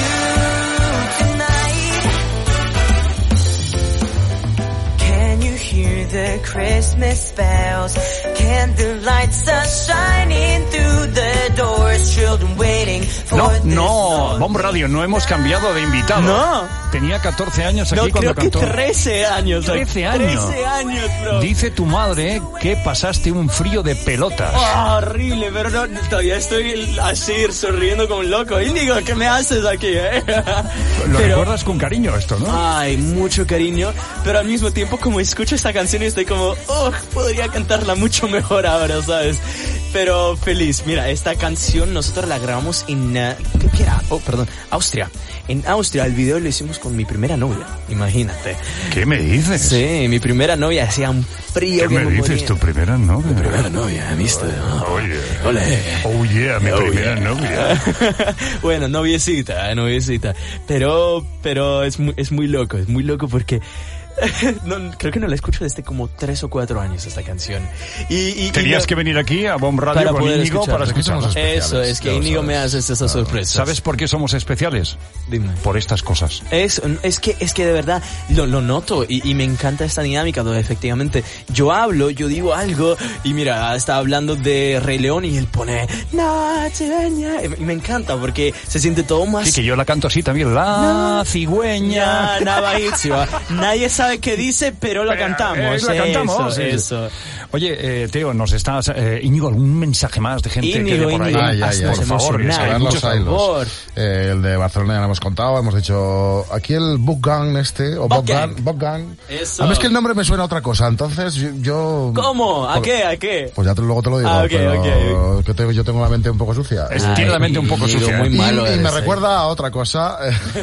Speaker 3: do tonight. Can you hear the Christmas bells? Candlelights are shining through the doors. Children waiting for
Speaker 4: No,
Speaker 3: this
Speaker 4: no,
Speaker 3: song.
Speaker 4: Bomb Radio, no hemos cambiado de invitado.
Speaker 5: No.
Speaker 4: Tenía catorce años aquí
Speaker 5: No,
Speaker 4: cuando
Speaker 5: creo
Speaker 4: cantó.
Speaker 5: que trece años.
Speaker 4: trece años.
Speaker 5: trece años, bro.
Speaker 4: Dice tu madre que pasaste un frío de pelotas.
Speaker 5: Oh, horrible, pero no, todavía estoy así sonriendo como un loco. Íñigo, ¿qué me haces aquí, eh?
Speaker 4: Lo
Speaker 5: Pero-
Speaker 4: recuerdas con cariño esto, ¿no?
Speaker 5: Ay, mucho cariño, pero al mismo tiempo como escucho esta canción y estoy como, oh, podría cantarla mucho mejor ahora, ¿sabes? Pero feliz, mira, esta canción nosotros la grabamos en, uh, ¿qué qué era? Oh, perdón, Austria. En Austria el video lo hicimos con mi primera novia, imagínate.
Speaker 4: ¿Qué me dices?
Speaker 5: Sí, mi primera novia hacía un frío
Speaker 4: ¿Qué
Speaker 5: que
Speaker 4: me
Speaker 5: me
Speaker 4: dices,
Speaker 5: moría.
Speaker 4: tu primera novia?
Speaker 5: Primera novia, ¿viste?
Speaker 4: Oye.
Speaker 5: Ole.
Speaker 4: Oh yeah, mi
Speaker 5: Oh,
Speaker 4: primera
Speaker 5: yeah.
Speaker 4: novia.
Speaker 5: Bueno, noviecita, eh, noviecita. Pero, pero es muy, es muy loco, es muy loco porque no, creo que no la escucho desde como tres o cuatro años esta canción. Y, y,
Speaker 4: Tenías
Speaker 5: y
Speaker 4: que venir aquí a Bomb Radio
Speaker 5: para
Speaker 4: con
Speaker 5: poder
Speaker 4: Íñigo
Speaker 5: escucharla.
Speaker 4: para escucharla.
Speaker 5: Eso, es que Íñigo me hace estas sorpresas.
Speaker 4: ¿Sabes por qué somos especiales?
Speaker 5: Dime.
Speaker 4: Por estas cosas.
Speaker 5: Es, es que, es que de verdad lo, lo noto y, y me encanta esta dinámica donde efectivamente yo hablo, yo digo algo y mira, está hablando de Rey León y él pone Nocheveña y me encanta porque se siente todo más...
Speaker 4: Sí, que yo la canto así también. La cigüeña.
Speaker 5: Ya, navaísima. Nadie sabe qué dice, pero la cantamos.
Speaker 4: Eh, la cantamos.
Speaker 5: Eso,
Speaker 4: sí, sí.
Speaker 5: eso.
Speaker 4: Oye, eh, Teo, nos estás... Eh, Íñigo, ¿algún mensaje más de gente
Speaker 5: Íñigo,
Speaker 4: que de por ahí?
Speaker 5: Íñigo,
Speaker 6: Ay, ay,
Speaker 5: hasta
Speaker 6: ay.
Speaker 4: Por favor, es que hay
Speaker 6: Carlos
Speaker 4: muchos-
Speaker 6: Ailos. Eh, el de Barcelona ya lo hemos contado, hemos dicho aquí el Bogdan este, o
Speaker 5: Bogdan.
Speaker 6: Bogdan, Bogdan.
Speaker 5: Eso.
Speaker 6: A mí es que el nombre me suena a otra cosa, entonces yo... yo-
Speaker 5: ¿Cómo? ¿A
Speaker 6: por-
Speaker 5: qué? ¿A qué?
Speaker 6: Pues ya te, luego te lo digo,
Speaker 5: Ah, ok,
Speaker 6: pero que te- yo tengo la mente un poco sucia.
Speaker 4: Es-
Speaker 6: Eh,
Speaker 4: tiene la mente un poco
Speaker 5: Íñigo,
Speaker 4: sucia.
Speaker 5: muy
Speaker 6: y,
Speaker 5: malo
Speaker 6: y
Speaker 5: eres,
Speaker 6: me
Speaker 5: eh.
Speaker 6: recuerda a otra cosa.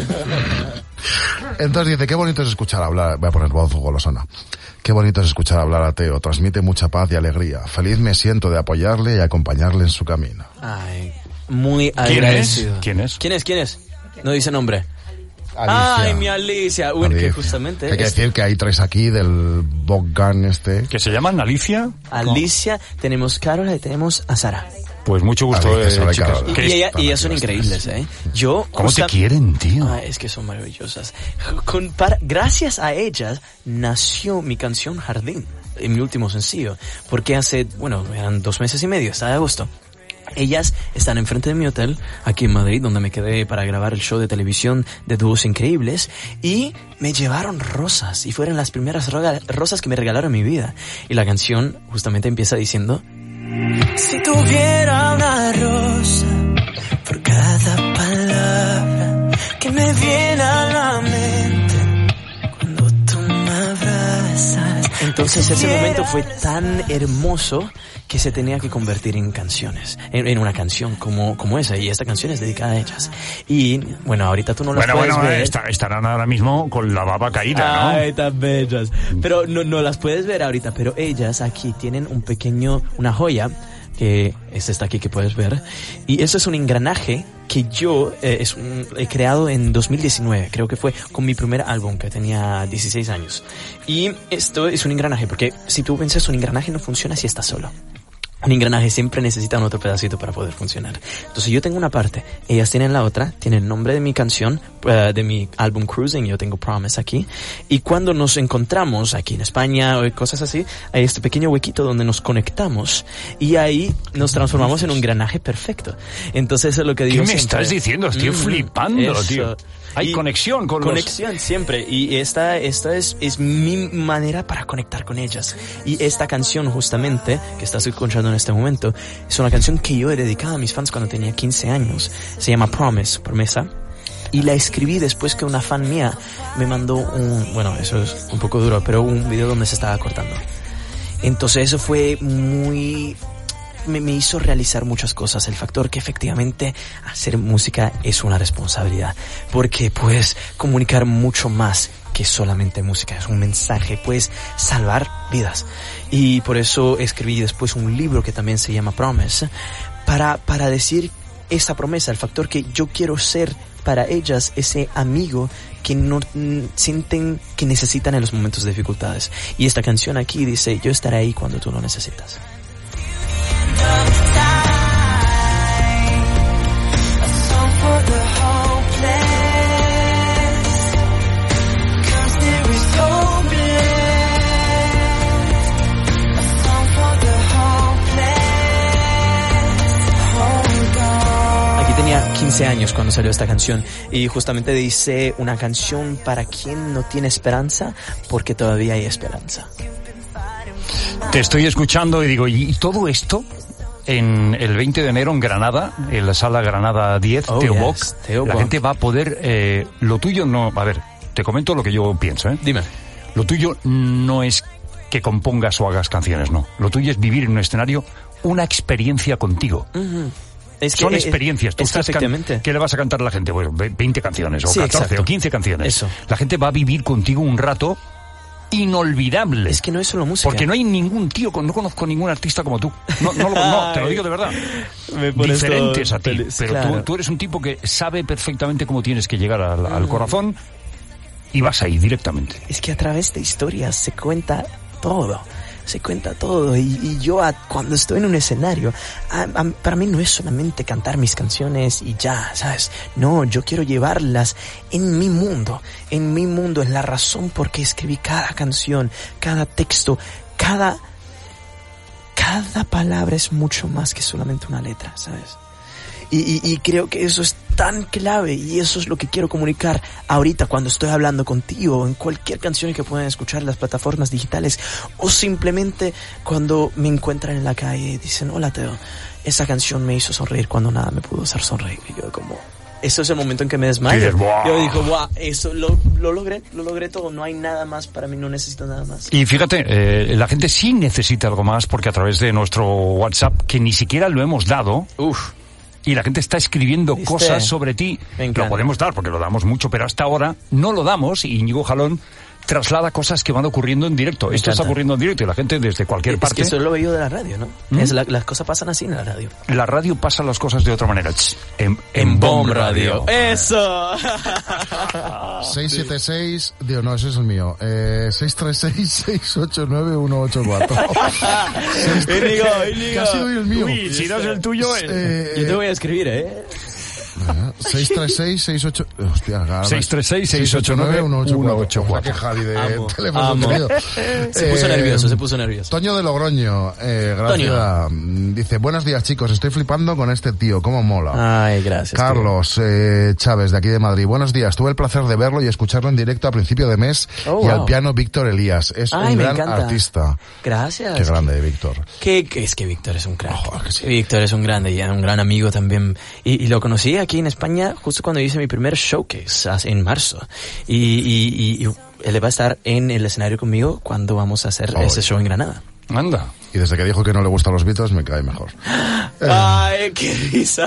Speaker 6: Entonces dice, qué bonito es escuchar hablar, voy a poner voz golosona. Qué bonito es escuchar hablar a Teo, transmite mucha paz y alegría. Feliz me siento de apoyarle y acompañarle en su camino.
Speaker 5: Ay, muy
Speaker 4: ¿Quién
Speaker 5: agradecido.
Speaker 4: es? ¿Quién es?
Speaker 5: ¿Quién es? ¿Quién es? No dice nombre.
Speaker 6: Alicia.
Speaker 5: Ay, mi Alicia. Bueno, que
Speaker 6: Alicia.
Speaker 5: justamente
Speaker 6: Hay que
Speaker 5: es-
Speaker 6: decir que hay tres aquí del Bogdan este.
Speaker 4: ¿Que se llaman Alicia?
Speaker 5: Alicia, tenemos Carola y tenemos a Sara.
Speaker 4: Pues mucho gusto,
Speaker 6: Alicia,
Speaker 4: eh,
Speaker 6: Sara y
Speaker 4: chicas.
Speaker 6: Carola.
Speaker 5: Y,
Speaker 4: ¿Qué
Speaker 5: y
Speaker 4: es?
Speaker 5: ella-
Speaker 6: Están
Speaker 5: y ellas
Speaker 6: aquí
Speaker 5: son
Speaker 6: las
Speaker 5: increíbles, ¿eh? Yo...
Speaker 4: ¿Cómo te
Speaker 5: justa-
Speaker 4: quieren, tío?
Speaker 5: Ah, es que son maravillosas. Con, para- gracias a ellas nació mi canción Jardín, en mi último sencillo. Porque hace, bueno, eran dos meses y medio, hasta agosto. Ellas están enfrente de mi hotel, aquí en Madrid, donde me quedé para grabar el show de televisión de Dúos Increíbles, y me llevaron rosas, y fueron las primeras roga- rosas que me regalaron en mi vida. Y la canción justamente empieza diciendo...
Speaker 3: Si tuviera una rosa por cada palabra que me viene a la mente cuando tú me abrazas.
Speaker 5: Entonces ese momento fue tan hermoso que se tenía que convertir en canciones, en, en una canción como, como esa, y esta canción es dedicada a ellas. Y bueno, ahorita tú no las
Speaker 4: Bueno,
Speaker 5: puedes
Speaker 4: bueno,
Speaker 5: ver.
Speaker 4: está- estarán ahora mismo con la baba caída, ¿no?
Speaker 5: Ay, tan bellas. Pero no, no las puedes ver ahorita, pero ellas aquí tienen un pequeño, una joya, que es esta aquí que puedes ver. Y eso es un engranaje que yo eh, es un- he creado en dos mil diecinueve, creo que fue con mi primer álbum, que tenía dieciséis años. Y esto es un engranaje, porque si tú piensas, un engranaje no funciona si está solo. un engranaje siempre necesita un otro pedacito para poder funcionar. Entonces yo tengo una parte, ellas tienen la otra, tienen el nombre de mi canción, uh, de mi álbum Cruising, yo tengo Promise aquí, y cuando nos encontramos aquí en España o cosas así, hay este pequeño huequito donde nos conectamos y ahí nos transformamos en un engranaje perfecto. Entonces eso es lo que digo
Speaker 4: ¿Qué me
Speaker 5: siempre.
Speaker 4: estás diciendo? Estoy mm, flipando,
Speaker 5: eso.
Speaker 4: tío. Hay
Speaker 5: y
Speaker 4: conexión con
Speaker 5: conexión
Speaker 4: los...
Speaker 5: siempre, y esta esta es es mi manera para conectar con ellas. Y esta canción justamente que estás escuchando en este momento es una canción que yo he dedicado a mis fans cuando tenía quince años. Se llama Promise, promesa. Y la escribí después que una fan mía me mandó un, bueno, eso es un poco duro, pero un video donde se estaba cortando. Entonces eso fue muy... Me, me hizo realizar muchas cosas. El factor que efectivamente hacer música es una responsabilidad, porque puedes comunicar mucho más que solamente música. Es un mensaje, puedes salvar vidas. Y por eso escribí después un libro que también se llama Promise, para, para decir esa promesa, el factor que yo quiero ser para ellas, ese amigo que no n- sienten que necesitan en los momentos de dificultades. Y esta canción aquí dice, yo estaré ahí cuando tú lo necesitas. Aquí tenía quince años cuando salió esta canción y justamente dice una canción para quien no tiene esperanza, porque todavía hay esperanza.
Speaker 4: Te estoy escuchando y digo, ¿y todo esto? En el veinte de enero en Granada, en la sala Granada diez,
Speaker 5: oh,
Speaker 4: Teo
Speaker 5: yes,
Speaker 4: Boc,
Speaker 5: Teo
Speaker 4: la
Speaker 5: Boc.
Speaker 4: gente va a poder, eh, lo tuyo no, a ver, te comento lo que yo pienso, ¿eh?
Speaker 5: Dime.
Speaker 4: Lo tuyo no es que compongas o hagas canciones, no. Lo tuyo es vivir en un escenario una experiencia contigo.
Speaker 5: Uh-huh. Es que
Speaker 4: Son
Speaker 5: es,
Speaker 4: experiencias. Tú
Speaker 5: es
Speaker 4: estás
Speaker 5: efectivamente.
Speaker 4: can- ¿Qué le vas a cantar a la gente? Bueno, veinte canciones, o
Speaker 5: Sí,
Speaker 4: catorce,
Speaker 5: exacto.
Speaker 4: o quince canciones.
Speaker 5: Eso.
Speaker 4: La gente va a vivir contigo un rato inolvidable.
Speaker 5: Es que no es solo música.
Speaker 4: Porque no hay ningún tío, no conozco ningún artista como tú. No, no, lo- no te lo digo de verdad.
Speaker 5: Me pones
Speaker 4: Diferentes
Speaker 5: todo
Speaker 4: a ti.
Speaker 5: feliz,
Speaker 4: Pero
Speaker 5: claro.
Speaker 4: tú, tú eres un tipo que sabe perfectamente cómo tienes que llegar al, al corazón y vas ahí directamente.
Speaker 5: Es que a través de historias se cuenta todo. Se cuenta todo. Y, y yo a, cuando estoy en un escenario, a, a, para mí no es solamente cantar mis canciones y ya, ¿sabes? No, yo quiero llevarlas en mi mundo. En mi mundo, en la razón por qué escribí cada canción, cada texto, cada... Cada palabra es mucho más que solamente una letra, ¿sabes? Y, y, y creo que eso es tan clave y eso es lo que quiero comunicar ahorita cuando estoy hablando contigo, en cualquier canción que puedan escuchar en las plataformas digitales o simplemente cuando me encuentran en la calle y dicen, hola Teo, esa canción me hizo sonreír cuando nada me pudo hacer sonreír. Y yo como, eso es el momento en que me desmayo.
Speaker 4: Dices, "Buah".
Speaker 5: Yo digo, wow, eso lo, lo logré, lo logré todo, no hay nada más para mí, no necesito nada más.
Speaker 4: Y fíjate, eh, la gente sí necesita algo más porque a través de nuestro WhatsApp, que ni siquiera lo hemos dado,
Speaker 5: Uf.
Speaker 4: y la gente está escribiendo
Speaker 5: ¿Viste?
Speaker 4: cosas sobre ti,
Speaker 5: Me encanta.
Speaker 4: lo podemos dar porque lo damos mucho, pero hasta ahora no lo damos y Íñigo Jalón traslada cosas que van ocurriendo en directo.
Speaker 5: Me
Speaker 4: Esto está
Speaker 5: encanta.
Speaker 4: ocurriendo en directo y la gente desde cualquier
Speaker 5: Es
Speaker 4: parte...
Speaker 5: que eso es lo bello de la radio, ¿no?
Speaker 4: ¿Mm?
Speaker 5: Es la, las cosas pasan así en la radio.
Speaker 4: La radio pasa las cosas de otra manera. Ch, En, en,
Speaker 5: En
Speaker 4: Bomb
Speaker 5: Bomb
Speaker 4: Radio.
Speaker 5: ¡Eso!
Speaker 6: seis siete seis, digo, no, ese es el mío. Eh, seis tres seis, seis ocho nueve, uno ocho cuatro.
Speaker 5: Íñigo, Íñigo.
Speaker 6: ¿Qué ha sido hoy el mío?
Speaker 4: Uy, si das el tuyo... eh.
Speaker 6: Eh,
Speaker 5: Yo te voy a escribir, ¿eh?
Speaker 6: seis tres seis, seis ocho... Hostia, ahora-
Speaker 4: seis tres seis, seis ocho nueve, uno ocho cuatro.
Speaker 6: Ojalá que Javi de
Speaker 5: Amo,
Speaker 6: teléfono
Speaker 5: amo.
Speaker 6: tenido.
Speaker 5: Se puso
Speaker 6: Eh,
Speaker 5: nervioso, se puso nervioso.
Speaker 6: Toño de Logroño, eh, gracias. Dice, buenos días chicos, estoy flipando con este tío, cómo mola.
Speaker 5: Ay, gracias.
Speaker 6: Carlos eh, Chávez, de aquí de Madrid. Buenos días. Tuve el placer de verlo y escucharlo en directo a principio de mes.
Speaker 5: Oh,
Speaker 6: y
Speaker 5: wow.
Speaker 6: al piano Víctor Elías. Es
Speaker 5: Ay,
Speaker 6: un
Speaker 5: me
Speaker 6: gran
Speaker 5: encanta.
Speaker 6: artista.
Speaker 5: Gracias.
Speaker 6: Qué grande, Víctor.
Speaker 5: Que, que es que Víctor es un crack.
Speaker 6: Oh, que sí.
Speaker 5: Víctor es un grande y un gran amigo también. Y, y lo conocí aquí en España justo cuando hice mi primer showcase hace- en marzo. Y, y, y, y él va a estar en el escenario conmigo cuando vamos a hacer
Speaker 6: Oh,
Speaker 5: ese show en Granada.
Speaker 4: Anda.
Speaker 6: Y desde que dijo que no le gustan los Beatles, me cae mejor.
Speaker 5: Ay, qué risa.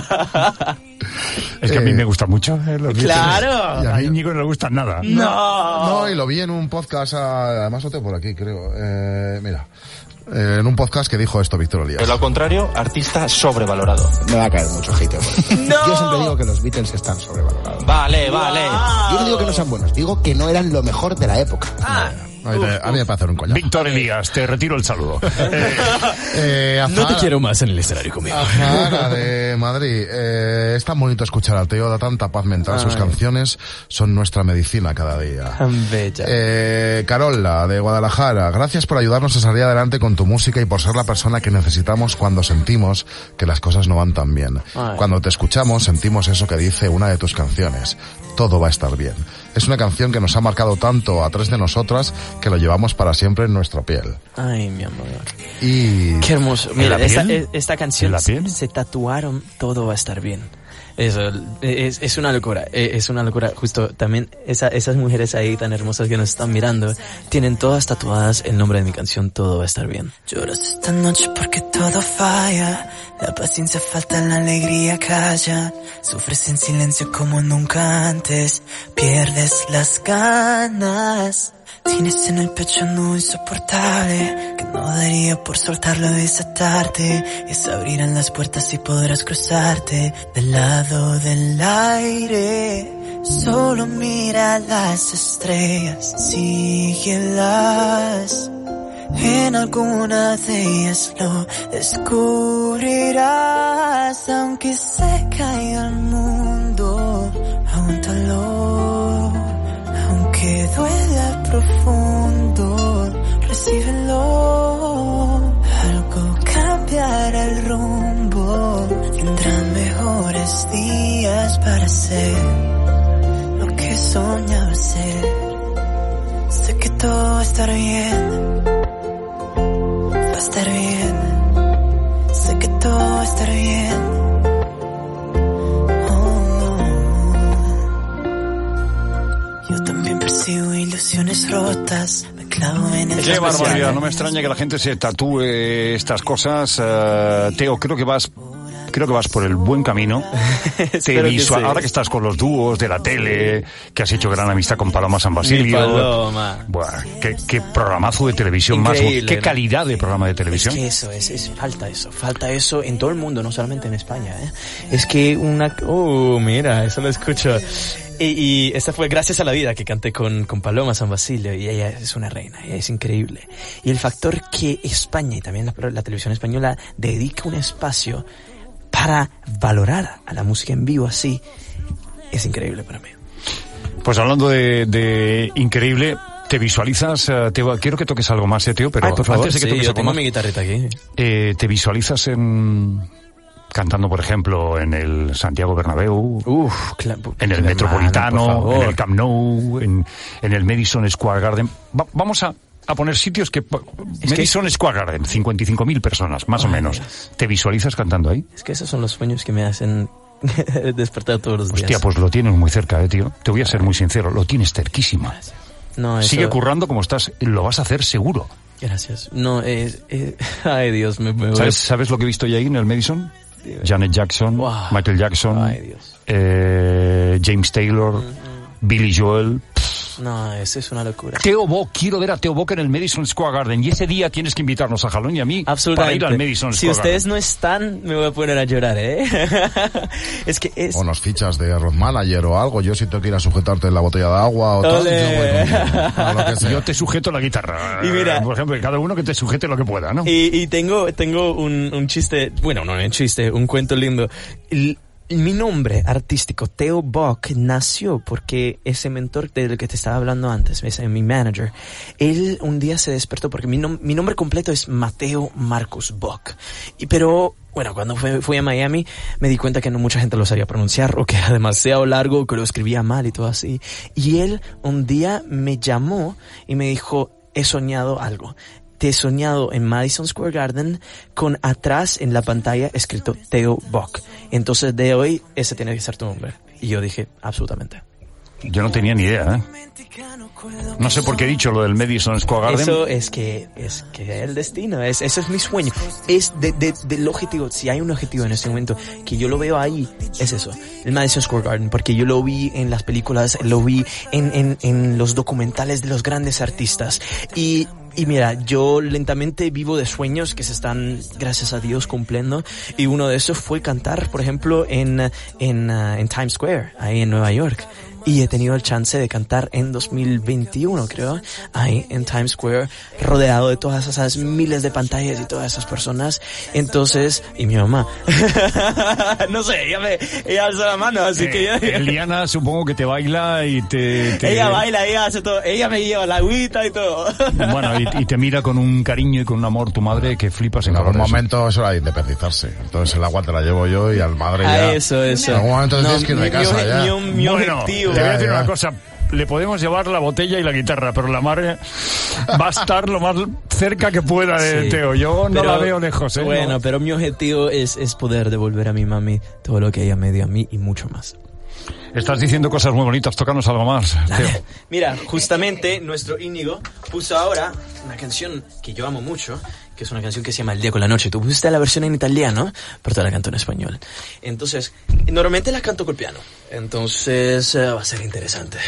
Speaker 4: Es que a mí
Speaker 6: Eh,
Speaker 4: me gusta mucho eh, los
Speaker 5: claro.
Speaker 4: Beatles. Y a Íñigo no le gustan nada.
Speaker 5: No.
Speaker 6: No, y lo vi en un podcast, ah, además lo tengo por aquí, creo. Eh, mira, eh, en un podcast que dijo esto Víctor Elías.
Speaker 10: Pero al contrario, artista sobrevalorado.
Speaker 11: Me va a caer mucho hate por esto.
Speaker 5: No.
Speaker 11: Yo siempre digo que los Beatles están sobrevalorados.
Speaker 10: Vale, vale.
Speaker 11: Yo no digo que no sean buenos, digo que no eran lo mejor de la época.
Speaker 5: Ah,
Speaker 6: A mí, te, a mí me parece un coñazo.
Speaker 4: Víctor Elías, te retiro el saludo. eh,
Speaker 6: eh, Azahara,
Speaker 5: no te quiero más en el escenario conmigo.
Speaker 6: Azahara de Madrid. Eh, es tan bonito escuchar a Teo, da tanta paz mental. Ay. Sus canciones son nuestra medicina cada día.
Speaker 5: Bella.
Speaker 6: Eh, Carola de Guadalajara, gracias por ayudarnos a salir adelante con tu música y por ser la persona que necesitamos cuando sentimos que las cosas no van tan bien. Ay. Cuando te escuchamos sentimos eso que dice una de tus canciones. Todo va a estar bien. Es una canción que nos ha marcado tanto a tres de nosotras que lo llevamos para siempre en nuestra piel.
Speaker 5: Ay, mi amor.
Speaker 6: Y...
Speaker 5: Qué hermoso. Mira, esta, esta canción se, se tatuaron Todo va a estar bien. Eso, es, es una locura, es una locura. Justo también esa, esas mujeres ahí tan hermosas que nos están mirando tienen todas tatuadas el nombre de mi canción, Todo va a estar bien.
Speaker 3: Lloras esta noche porque todo falla, la paciencia falta, la alegría calla, sufres en silencio como nunca antes, pierdes las ganas. Tienes en el pecho un nudo insoportable que no daría por soltarlo y desatarte. Y se abrirán las puertas y podrás cruzarte del lado del aire. Solo mira las estrellas, síguelas. En alguna de ellas lo descubrirás. Aunque se caiga el mundo, aguántalo. Aunque duela profundo, recíbelo. Algo cambiará el rumbo. Vendrán mejores días para ser lo que soñaba ser. Sé que todo va a estar bien. Va a estar bien. Sé que todo va a estar bien. Persigo ilusiones rotas, me clavo en el...
Speaker 4: Qué barbaridad, no me extraña que la gente se tatúe estas cosas. Uh, Teo, creo que vas... Creo que vas por el buen camino. Te visual... Ahora que estás con los dúos de la tele, que has hecho gran amistad con Paloma San Basilio.
Speaker 5: Paloma.
Speaker 4: Bueno, qué, qué programazo de televisión. Increíble, más. Qué calidad de programa de televisión.
Speaker 5: Es que eso, es, es, falta eso. Falta eso en todo el mundo, no solamente en España, ¿eh? Es que una... Oh, mira, eso lo escucho. Y, y esta fue Gracias a la Vida que canté con, con Paloma San Basilio, y ella es una reina, ella es increíble. Y el factor que España y también la, la televisión española dedica un espacio para valorar a la música en vivo así, es increíble para mí.
Speaker 4: Pues hablando de, de increíble, ¿te visualizas? Te, quiero que toques algo más, eh, Teo, pero
Speaker 5: Ay, por favor,
Speaker 4: antes de que
Speaker 5: sí,
Speaker 4: toques
Speaker 5: yo
Speaker 4: algo
Speaker 5: tengo
Speaker 4: más,
Speaker 5: mi guitarrita aquí.
Speaker 4: Eh, ¿Te visualizas en... cantando, por ejemplo, en el Santiago Bernabéu,
Speaker 5: Uf, claro,
Speaker 4: en el Metropolitano, en el Camp Nou, en, en el Madison Square Garden? Va, vamos a, a poner sitios que... Es Madison que... Square Garden, cincuenta y cinco mil personas, más Ay, o menos. Dios. ¿Te visualizas cantando ahí?
Speaker 5: Es que esos son los sueños que me hacen despertar todos los días.
Speaker 4: Hostia, pues lo tienes muy cerca, eh, tío. Te voy a ser muy sincero, lo tienes cerquísima.
Speaker 5: No, eso...
Speaker 4: Sigue currando como estás, lo vas a hacer seguro.
Speaker 5: Gracias. No, es... es... Ay, Dios, me, me voy.
Speaker 4: ¿Sabes, ¿Sabes lo que he visto yo ahí en el Madison? Janet Jackson, wow. Michael Jackson,
Speaker 5: Ay,
Speaker 4: eh, James Taylor, mm-hmm. Billy Joel.
Speaker 5: No, eso es una locura.
Speaker 4: Teo Bock, quiero ver a Teo Bock en el Madison Square Garden, y ese día tienes que invitarnos a Jalón y a mí para ir al Madison Square Garden.
Speaker 5: Si ustedes no están, me voy a poner a llorar, ¿eh? Es que es...
Speaker 6: O nos fichas de road manager o algo, yo si tengo que ir a sujetarte la botella de agua o tal, yo, voy con, lo que sea.
Speaker 4: Yo te sujeto la guitarra.
Speaker 5: Y mira,
Speaker 4: por ejemplo, cada uno que te sujete lo que pueda, ¿no?
Speaker 5: Y, y tengo, tengo un, un chiste, bueno, no un chiste, un cuento lindo. El, Mi nombre artístico, Teo Bock, nació porque ese mentor del que te estaba hablando antes, ese, mi manager, él un día se despertó porque mi, nom- mi nombre completo es Mateo Marcus Bock. Y, pero, bueno, cuando fui, fui a Miami me di cuenta que no mucha gente lo sabía pronunciar o que era demasiado largo, que lo escribía mal y todo así. Y él un día me llamó y me dijo, he soñado algo. Te he soñado en Madison Square Garden con atrás en la pantalla escrito Teo Bock. Entonces de hoy ese tiene que ser tu nombre. Y yo dije, absolutamente.
Speaker 4: Yo no tenía ni idea, ¿eh? No sé por qué he dicho lo del Madison Square Garden.
Speaker 5: Eso es que es que el destino, es ese es mi sueño. Es de, de, del objetivo, si hay un objetivo en este momento que yo lo veo ahí, es eso, el Madison Square Garden, porque yo lo vi en las películas, lo vi en, en, en los documentales de los grandes artistas. Y Y mira, yo lentamente vivo de sueños que se están, gracias a Dios, cumpliendo. Y uno de esos fue cantar, por ejemplo, en, en, uh, en Times Square, ahí en Nueva York. y he tenido el chance de cantar en dos mil veintiuno, creo, ahí en Times Square, rodeado de todas esas miles de pantallas y todas esas personas. Entonces, y mi mamá, no sé, ella me, ella alza la mano, así
Speaker 4: eh,
Speaker 5: que ella,
Speaker 4: Eliana supongo que te baila y te, te...
Speaker 5: ella baila, ella hace todo, ella me lleva la agüita y todo.
Speaker 4: Bueno, y, y te mira con un cariño y con un amor tu madre que flipas en
Speaker 6: En algún
Speaker 4: colores.
Speaker 6: momento es hora de independizarse. Entonces el agua te la llevo yo y al madre ya...
Speaker 5: Ah, eso, eso.
Speaker 6: En algún momento
Speaker 5: No,
Speaker 6: tienes que ir de
Speaker 5: mi-
Speaker 6: casa
Speaker 5: mi-
Speaker 6: ya.
Speaker 5: mi- mi
Speaker 4: Bueno,
Speaker 5: objetivo.
Speaker 4: te voy a
Speaker 6: Ya,
Speaker 4: decir
Speaker 6: ya.
Speaker 4: una cosa. Le podemos llevar la botella y la guitarra, pero la madre va a estar lo más cerca que pueda de
Speaker 5: Sí.
Speaker 4: Teo. Yo no
Speaker 5: Pero,
Speaker 4: la veo lejos, ¿eh?
Speaker 5: Bueno,
Speaker 4: No.
Speaker 5: pero mi objetivo es, es poder devolver a mi mami todo lo que ella me dio a mí y mucho más.
Speaker 4: Estás diciendo cosas muy bonitas. Tócanos algo más, Teo.
Speaker 5: Mira, justamente nuestro Íñigo puso ahora una canción que yo amo mucho, que es una canción que se llama El día con la noche. Tú pusiste la versión en italiano, pero te la canto en español. Entonces, normalmente la canto con piano. Entonces, eh, va a ser interesante.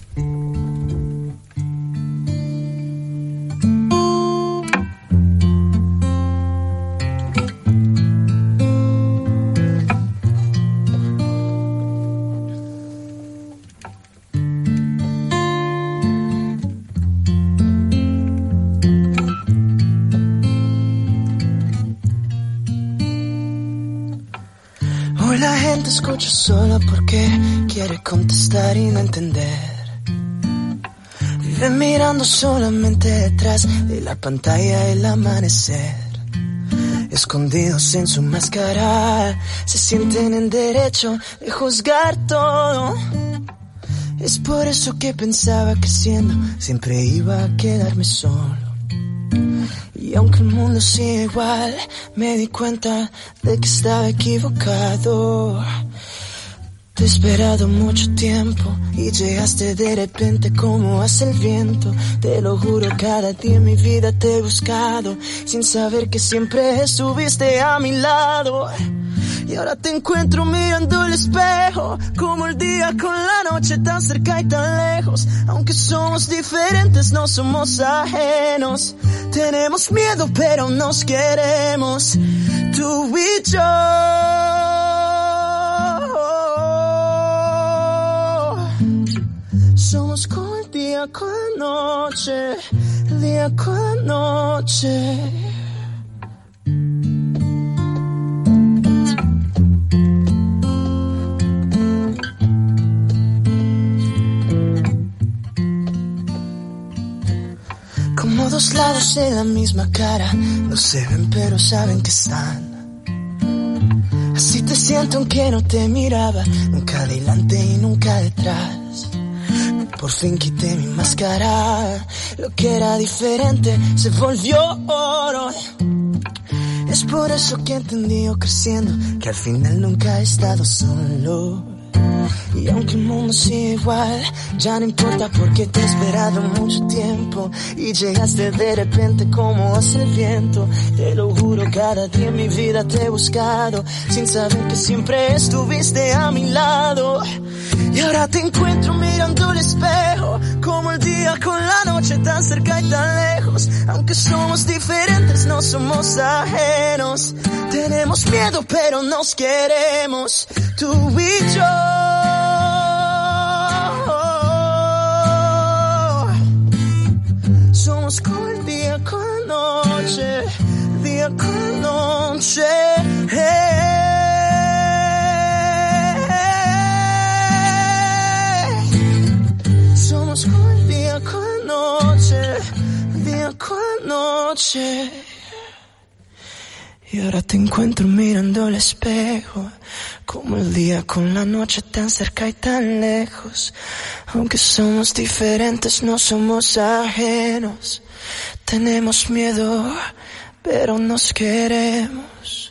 Speaker 3: Hoy la gente escucha solo porque quiere contestar y no entender. Viven mirando solamente detrás de la pantalla el amanecer. Escondidos en su máscara, se sienten en derecho de juzgar todo. Es por eso que pensaba que siendo siempre iba a quedarme solo. Y aunque el mundo sigue igual, me di cuenta de que estaba equivocado. Te he esperado mucho tiempo y llegaste de repente como hace el viento. Te lo juro, cada día en mi vida te he buscado, sin saber que siempre estuviste a mi lado. Y ahora te encuentro mirando el espejo, como el día con la noche, tan cerca y tan lejos. Aunque somos diferentes, no somos ajenos. Tenemos miedo, pero nos queremos, tú y yo. Somos como el día con la noche, el día con la noche. Como dos lados de la misma cara, no se ven pero saben que están. Así te siento aunque no te miraba, nunca delante y nunca detrás. Por fin quité mi máscara, lo que era diferente se volvió oro. Es por eso que he entendido creciendo que al final nunca he estado solo. Y aunque el mundo sigue igual, ya no importa porque te he esperado mucho tiempo y llegaste de repente como hace el viento. Te lo juro, cada día en mi vida te he buscado, sin saber que siempre estuviste a mi lado. Y ahora te encuentro mirando el espejo, como el día con la noche, tan cerca y tan lejos. Aunque somos diferentes, no somos ajenos. Tenemos miedo, pero nos queremos, tú y yo. Somos como el día con la noche, el día con la noche. Somos como el día con la noche, el día con la noche. Y ahora te encuentro mirando el espejo, como el día con la noche, tan cerca y tan lejos. Aunque somos diferentes, no somos ajenos. Tenemos miedo, pero nos queremos.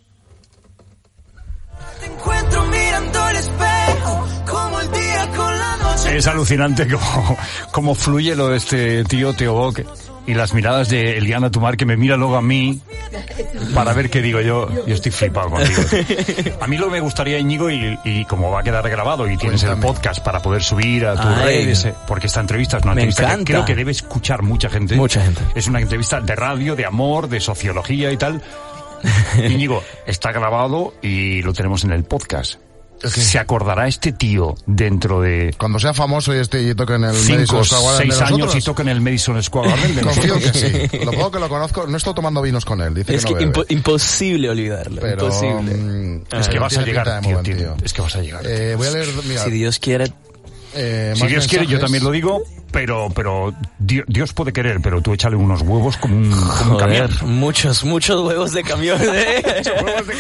Speaker 3: Te encuentro mirando el espejo, como el día con la noche.
Speaker 4: Es alucinante cómo, cómo fluye lo de este tío Teo Bock y las miradas de Eliana Tumar, que me mira luego a mí para ver qué digo yo. Yo estoy flipado contigo. A mí lo que me gustaría, Íñigo, y, y como va a quedar grabado y tienes el podcast para poder subir a tus
Speaker 5: Ay,
Speaker 4: redes, porque esta entrevista es una
Speaker 5: me
Speaker 4: entrevista que
Speaker 5: encanta.
Speaker 4: creo que debe escuchar mucha gente.
Speaker 5: Mucha gente.
Speaker 4: Es una entrevista de radio, de amor, de sociología y tal. Íñigo, está grabado y lo tenemos en el podcast. ¿Se acordará este tío dentro de...
Speaker 6: Cuando sea famoso y este y toque en el
Speaker 4: cinco,
Speaker 6: Madison Square Garden
Speaker 4: seis
Speaker 6: de
Speaker 4: años
Speaker 6: nosotros?
Speaker 4: y toque en el Madison Square Garden de
Speaker 6: Confío
Speaker 4: nosotros?
Speaker 6: que sí. Lo poco que lo conozco, no he estado tomando vinos con él. Dice
Speaker 5: Es
Speaker 6: que,
Speaker 5: que
Speaker 6: no bebe.
Speaker 5: impo- imposible olvidarlo.
Speaker 6: Pero,
Speaker 5: imposible.
Speaker 6: mm,
Speaker 4: Es que vas a
Speaker 6: tiene
Speaker 4: llegar,
Speaker 6: pinta de
Speaker 4: tío,
Speaker 6: buen
Speaker 4: tío.
Speaker 6: tío.
Speaker 4: Es que vas a llegar.
Speaker 6: Eh, voy a leer, mira,
Speaker 5: Si Dios quiere.
Speaker 6: eh,
Speaker 4: Si
Speaker 6: más
Speaker 4: Dios quiere, yo
Speaker 6: mensajes.
Speaker 4: también lo digo, pero pero Dios, Dios puede querer, pero tú échale unos huevos como un, como un
Speaker 5: Joder,
Speaker 4: camión.
Speaker 5: muchos, muchos huevos de camión. ¿eh?
Speaker 4: Huevos de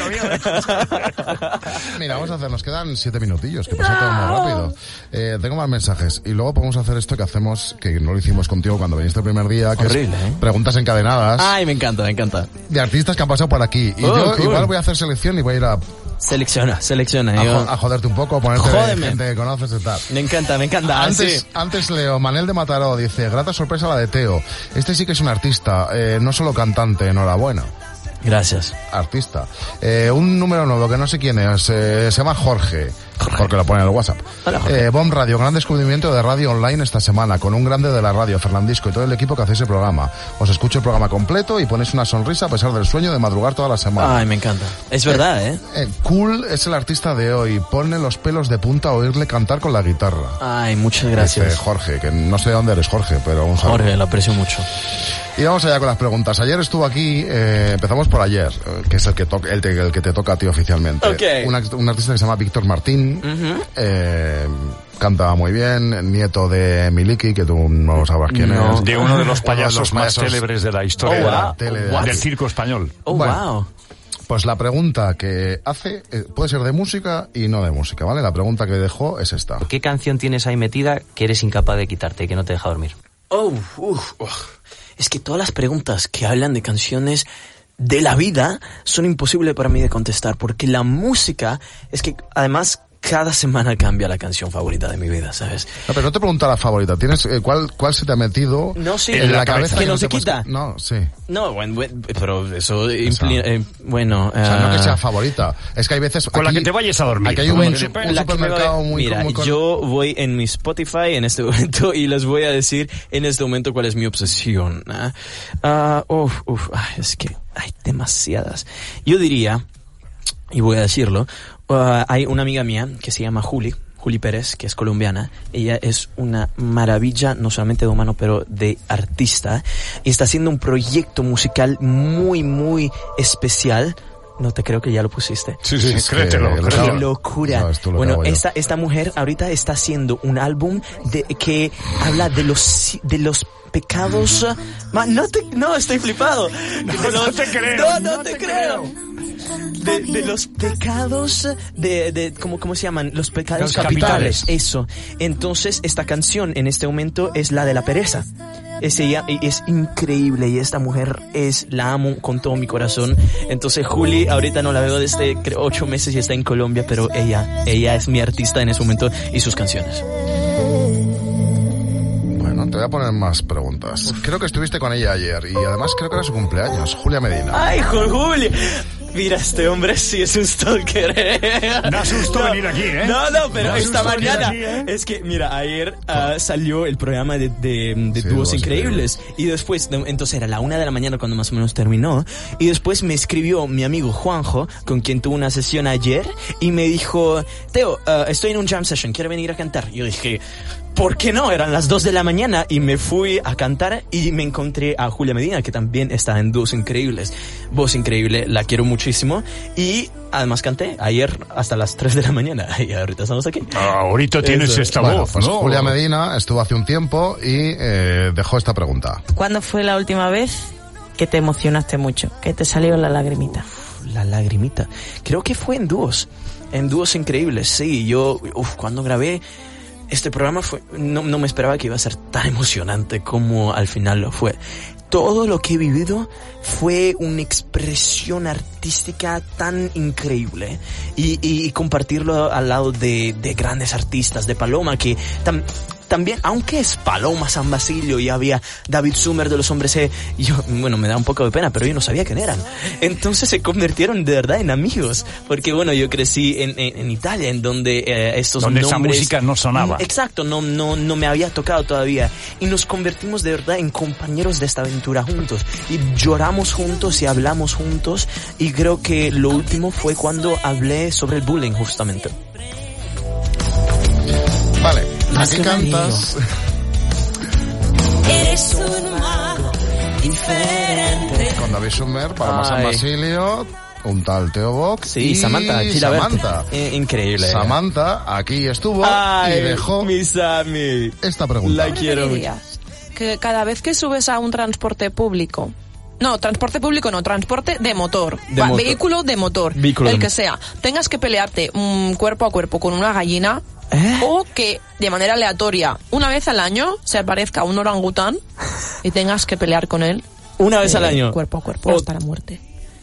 Speaker 4: camión.
Speaker 6: Mira, vamos a hacer, nos quedan siete minutillos, que pasa todo muy rápido. Eh, tengo más mensajes y luego podemos hacer esto que hacemos, que no lo hicimos contigo cuando viniste el primer día, que
Speaker 5: Horrible,
Speaker 6: es
Speaker 5: ¿eh?
Speaker 6: preguntas encadenadas
Speaker 5: Ay, me encanta, me encanta.
Speaker 6: de artistas que han pasado por aquí. Y
Speaker 5: Oh,
Speaker 6: yo
Speaker 5: cool.
Speaker 6: igual voy a hacer selección y voy a ir a, a,
Speaker 5: Selecciona, selecciona. yo-
Speaker 6: jo- a joderte un poco, ponerte de
Speaker 5: Jódeme.
Speaker 6: gente que conoces y tal.
Speaker 5: Me encanta, me encanta.
Speaker 6: Antes,
Speaker 5: Así.
Speaker 6: antes Leo, Manel de Mataró dice, grata sorpresa la de Teo. Este sí que es un artista, eh, no solo cantante, enhorabuena.
Speaker 5: Gracias.
Speaker 6: Artista. Eh, un número nuevo que no sé quién es, eh, se llama Jorge, porque lo pone en el WhatsApp.
Speaker 5: Hola, Jorge.
Speaker 6: Eh, Bomb Radio, gran descubrimiento de radio online esta semana, con un grande de la radio, Fernandisco, y todo el equipo que hacéis el programa. Os escucho el programa completo y ponéis una sonrisa a pesar del sueño de madrugar toda la semana.
Speaker 5: Ay, me encanta. Es verdad, ¿eh?
Speaker 6: Eh, cool es el artista de hoy, pone los pelos de punta a oírle cantar con la guitarra.
Speaker 5: Ay, muchas
Speaker 6: Dice
Speaker 5: gracias.
Speaker 6: Jorge, que no sé de dónde eres Jorge, pero un saludo.
Speaker 5: Jorge, lo aprecio mucho.
Speaker 6: Y vamos allá con las preguntas. Ayer estuvo aquí, eh, empezamos por ayer, eh, que es el que, to- el, te- el que te toca a ti oficialmente.
Speaker 5: Ok.
Speaker 6: Un, act- un artista que se llama Víctor Martín,
Speaker 5: Ujú.
Speaker 6: eh, canta muy bien, nieto de Miliki, que tú no sabrás quién
Speaker 5: No.
Speaker 6: es.
Speaker 4: De uno de los
Speaker 6: Uno
Speaker 4: payasos más
Speaker 6: payasos
Speaker 4: célebres de la historia
Speaker 5: Oh,
Speaker 4: de la-
Speaker 5: wow.
Speaker 6: tele de-
Speaker 5: What?
Speaker 4: del circo español.
Speaker 5: Oh,
Speaker 6: Bueno.
Speaker 5: wow.
Speaker 6: Pues la pregunta que hace eh, puede ser de música y no de música, ¿vale? La pregunta que dejó es esta.
Speaker 12: ¿Qué canción tienes ahí metida que eres incapaz de quitarte y que no te deja dormir?
Speaker 5: Oh, uf, uf. Es que todas las preguntas que hablan de canciones de la vida son imposibles para mí de contestar, porque la música es que además cada semana cambia la canción favorita de mi vida, ¿sabes?
Speaker 6: No, pero no te pregunta la favorita. ¿Tienes eh, cuál cuál se te ha metido
Speaker 5: No, sí,
Speaker 6: en la cabeza
Speaker 5: que no
Speaker 6: te
Speaker 5: se
Speaker 6: puedes-
Speaker 5: quita.
Speaker 6: No, sí.
Speaker 5: No, bueno, bueno, pero eso implica, eh, bueno,
Speaker 6: O sea, no que
Speaker 5: ah,
Speaker 6: sea favorita. Es que hay veces...
Speaker 4: Con la
Speaker 6: aquí-
Speaker 4: que te vayas a dormir.
Speaker 6: Aquí hay un,
Speaker 4: Bueno,
Speaker 6: un
Speaker 5: la que me va-
Speaker 6: supermercado muy...
Speaker 5: Mira,
Speaker 6: muy con-
Speaker 5: yo voy en mi Spotify en este momento y les voy a decir en este momento cuál es mi obsesión. ¿ah? Ah, uf, uf, ah, es que hay demasiadas. Yo diría, y voy a decirlo, ah, hay una amiga mía que se llama Juli, Juli Pérez, que es colombiana. Ella es una maravilla, no solamente de humano, pero de artista. Y está haciendo un proyecto musical muy, muy especial. No te creo que ya lo pusiste.
Speaker 4: Sí, sí,
Speaker 6: Es que
Speaker 4: créetelo.
Speaker 6: lo
Speaker 5: ¡Qué
Speaker 6: acabo-
Speaker 4: créetelo.
Speaker 5: locura!
Speaker 6: Sabes tú lo que
Speaker 5: Bueno,
Speaker 6: hago yo.
Speaker 5: esta, esta mujer ahorita está haciendo un álbum de, que habla de los, de los pecados... Ma, no te, no, estoy flipado.
Speaker 4: No,
Speaker 5: De los-
Speaker 4: no te creo.
Speaker 5: No, no,
Speaker 4: no
Speaker 5: te,
Speaker 4: te
Speaker 5: creo. De, de los pecados de, de ¿cómo, cómo se llaman? Los pecados
Speaker 4: Los
Speaker 5: capitales.
Speaker 4: capitales.
Speaker 5: Eso. Entonces, esta canción en este momento es la de la pereza. Es, ella, es increíble y esta mujer es, la amo con todo mi corazón. Entonces Juli, ahorita no la veo desde creo, ocho meses y está en Colombia, pero ella, ella es mi artista en ese momento y sus canciones.
Speaker 6: Bueno, te voy a poner más preguntas. Creo que estuviste con ella ayer y además creo que era su cumpleaños, Julia Medina.
Speaker 5: ¡Ay, Ju- Juli! Mira, este hombre sí es un stalker.
Speaker 4: No asustó
Speaker 5: No,
Speaker 4: venir aquí, ¿eh?
Speaker 5: No, no, pero
Speaker 4: No
Speaker 5: esta
Speaker 4: asustó venir
Speaker 5: mañana.
Speaker 4: aquí, ¿eh?
Speaker 5: Es que, mira, ayer ah, salió el programa de, de, de
Speaker 6: Sí,
Speaker 5: Dúos
Speaker 6: Dúos
Speaker 5: Increíbles. Y después, de- entonces era la una de la mañana cuando más o menos terminó. Y después me escribió mi amigo Juanjo, con quien tuve una sesión ayer, y me dijo, Teo, ah, estoy en un jam session, ¿quiere venir a cantar? Yo dije, ¿por qué no? Eran las dos de la mañana y me fui a cantar y me encontré a Julia Medina, que también está en Dúos Increíbles. Voz increíble, la quiero muchísimo. Y además canté ayer hasta las tres de la mañana y ahorita estamos aquí.
Speaker 4: Ahorita tienes
Speaker 5: Eso.
Speaker 4: esta
Speaker 6: Bueno,
Speaker 4: voz,
Speaker 6: pues
Speaker 4: ¿no?
Speaker 6: Julia Medina estuvo hace un tiempo y eh, dejó esta pregunta.
Speaker 13: ¿Cuándo fue la última vez que te emocionaste mucho? Que te salió la lagrimita.
Speaker 5: La lagrimita. Creo que fue en Dúos. En Dúos Increíbles, sí. Yo, uf, cuando grabé este programa fue, no, no me esperaba que iba a ser tan emocionante como al final lo fue. Todo lo que he vivido fue una expresión artística tan increíble y, y, y compartirlo al lado de, de grandes artistas, de Paloma, que tam, también, aunque es Paloma San Basilio y había David Sumer de los Hombres E, yo, bueno, me da un poco de pena, pero yo no sabía quién eran. Entonces se convirtieron de verdad en amigos, porque bueno, yo crecí en, en, en Italia, en donde eh, estos
Speaker 4: donde
Speaker 5: nombres...
Speaker 4: Donde esa música no sonaba.
Speaker 5: Exacto, no, no, no me había tocado todavía. Y nos convertimos de verdad en compañeros de esta aventura juntos. Y lloramos juntos y hablamos juntos. Y creo que lo último fue cuando hablé sobre el bullying, justamente.
Speaker 6: Vale, aquí cantas...
Speaker 3: Eres un mago diferente.
Speaker 6: Con David Sumer, Paloma San Basilio, un tal Teo Bock
Speaker 5: sí,
Speaker 6: y
Speaker 5: Samantha.
Speaker 6: Samantha.
Speaker 5: Eh, increíble.
Speaker 6: Samantha aquí estuvo
Speaker 5: Ay,
Speaker 6: y dejó
Speaker 5: mi Sammy.
Speaker 6: esta pregunta.
Speaker 13: La quiero mucho. Que cada vez que subes a un transporte público, no, transporte público no, transporte de motor,
Speaker 5: de
Speaker 13: Va,
Speaker 5: motor.
Speaker 13: vehículo de motor,
Speaker 5: vehículo
Speaker 13: el
Speaker 5: de
Speaker 13: que sea, tengas que pelearte un cuerpo a cuerpo con una gallina,
Speaker 5: ¿Eh?
Speaker 13: o que de manera aleatoria una vez al año se aparezca un orangután y tengas que pelear con él
Speaker 5: una vez
Speaker 13: eh,
Speaker 5: al año
Speaker 13: cuerpo a cuerpo
Speaker 5: o...
Speaker 13: hasta la muerte.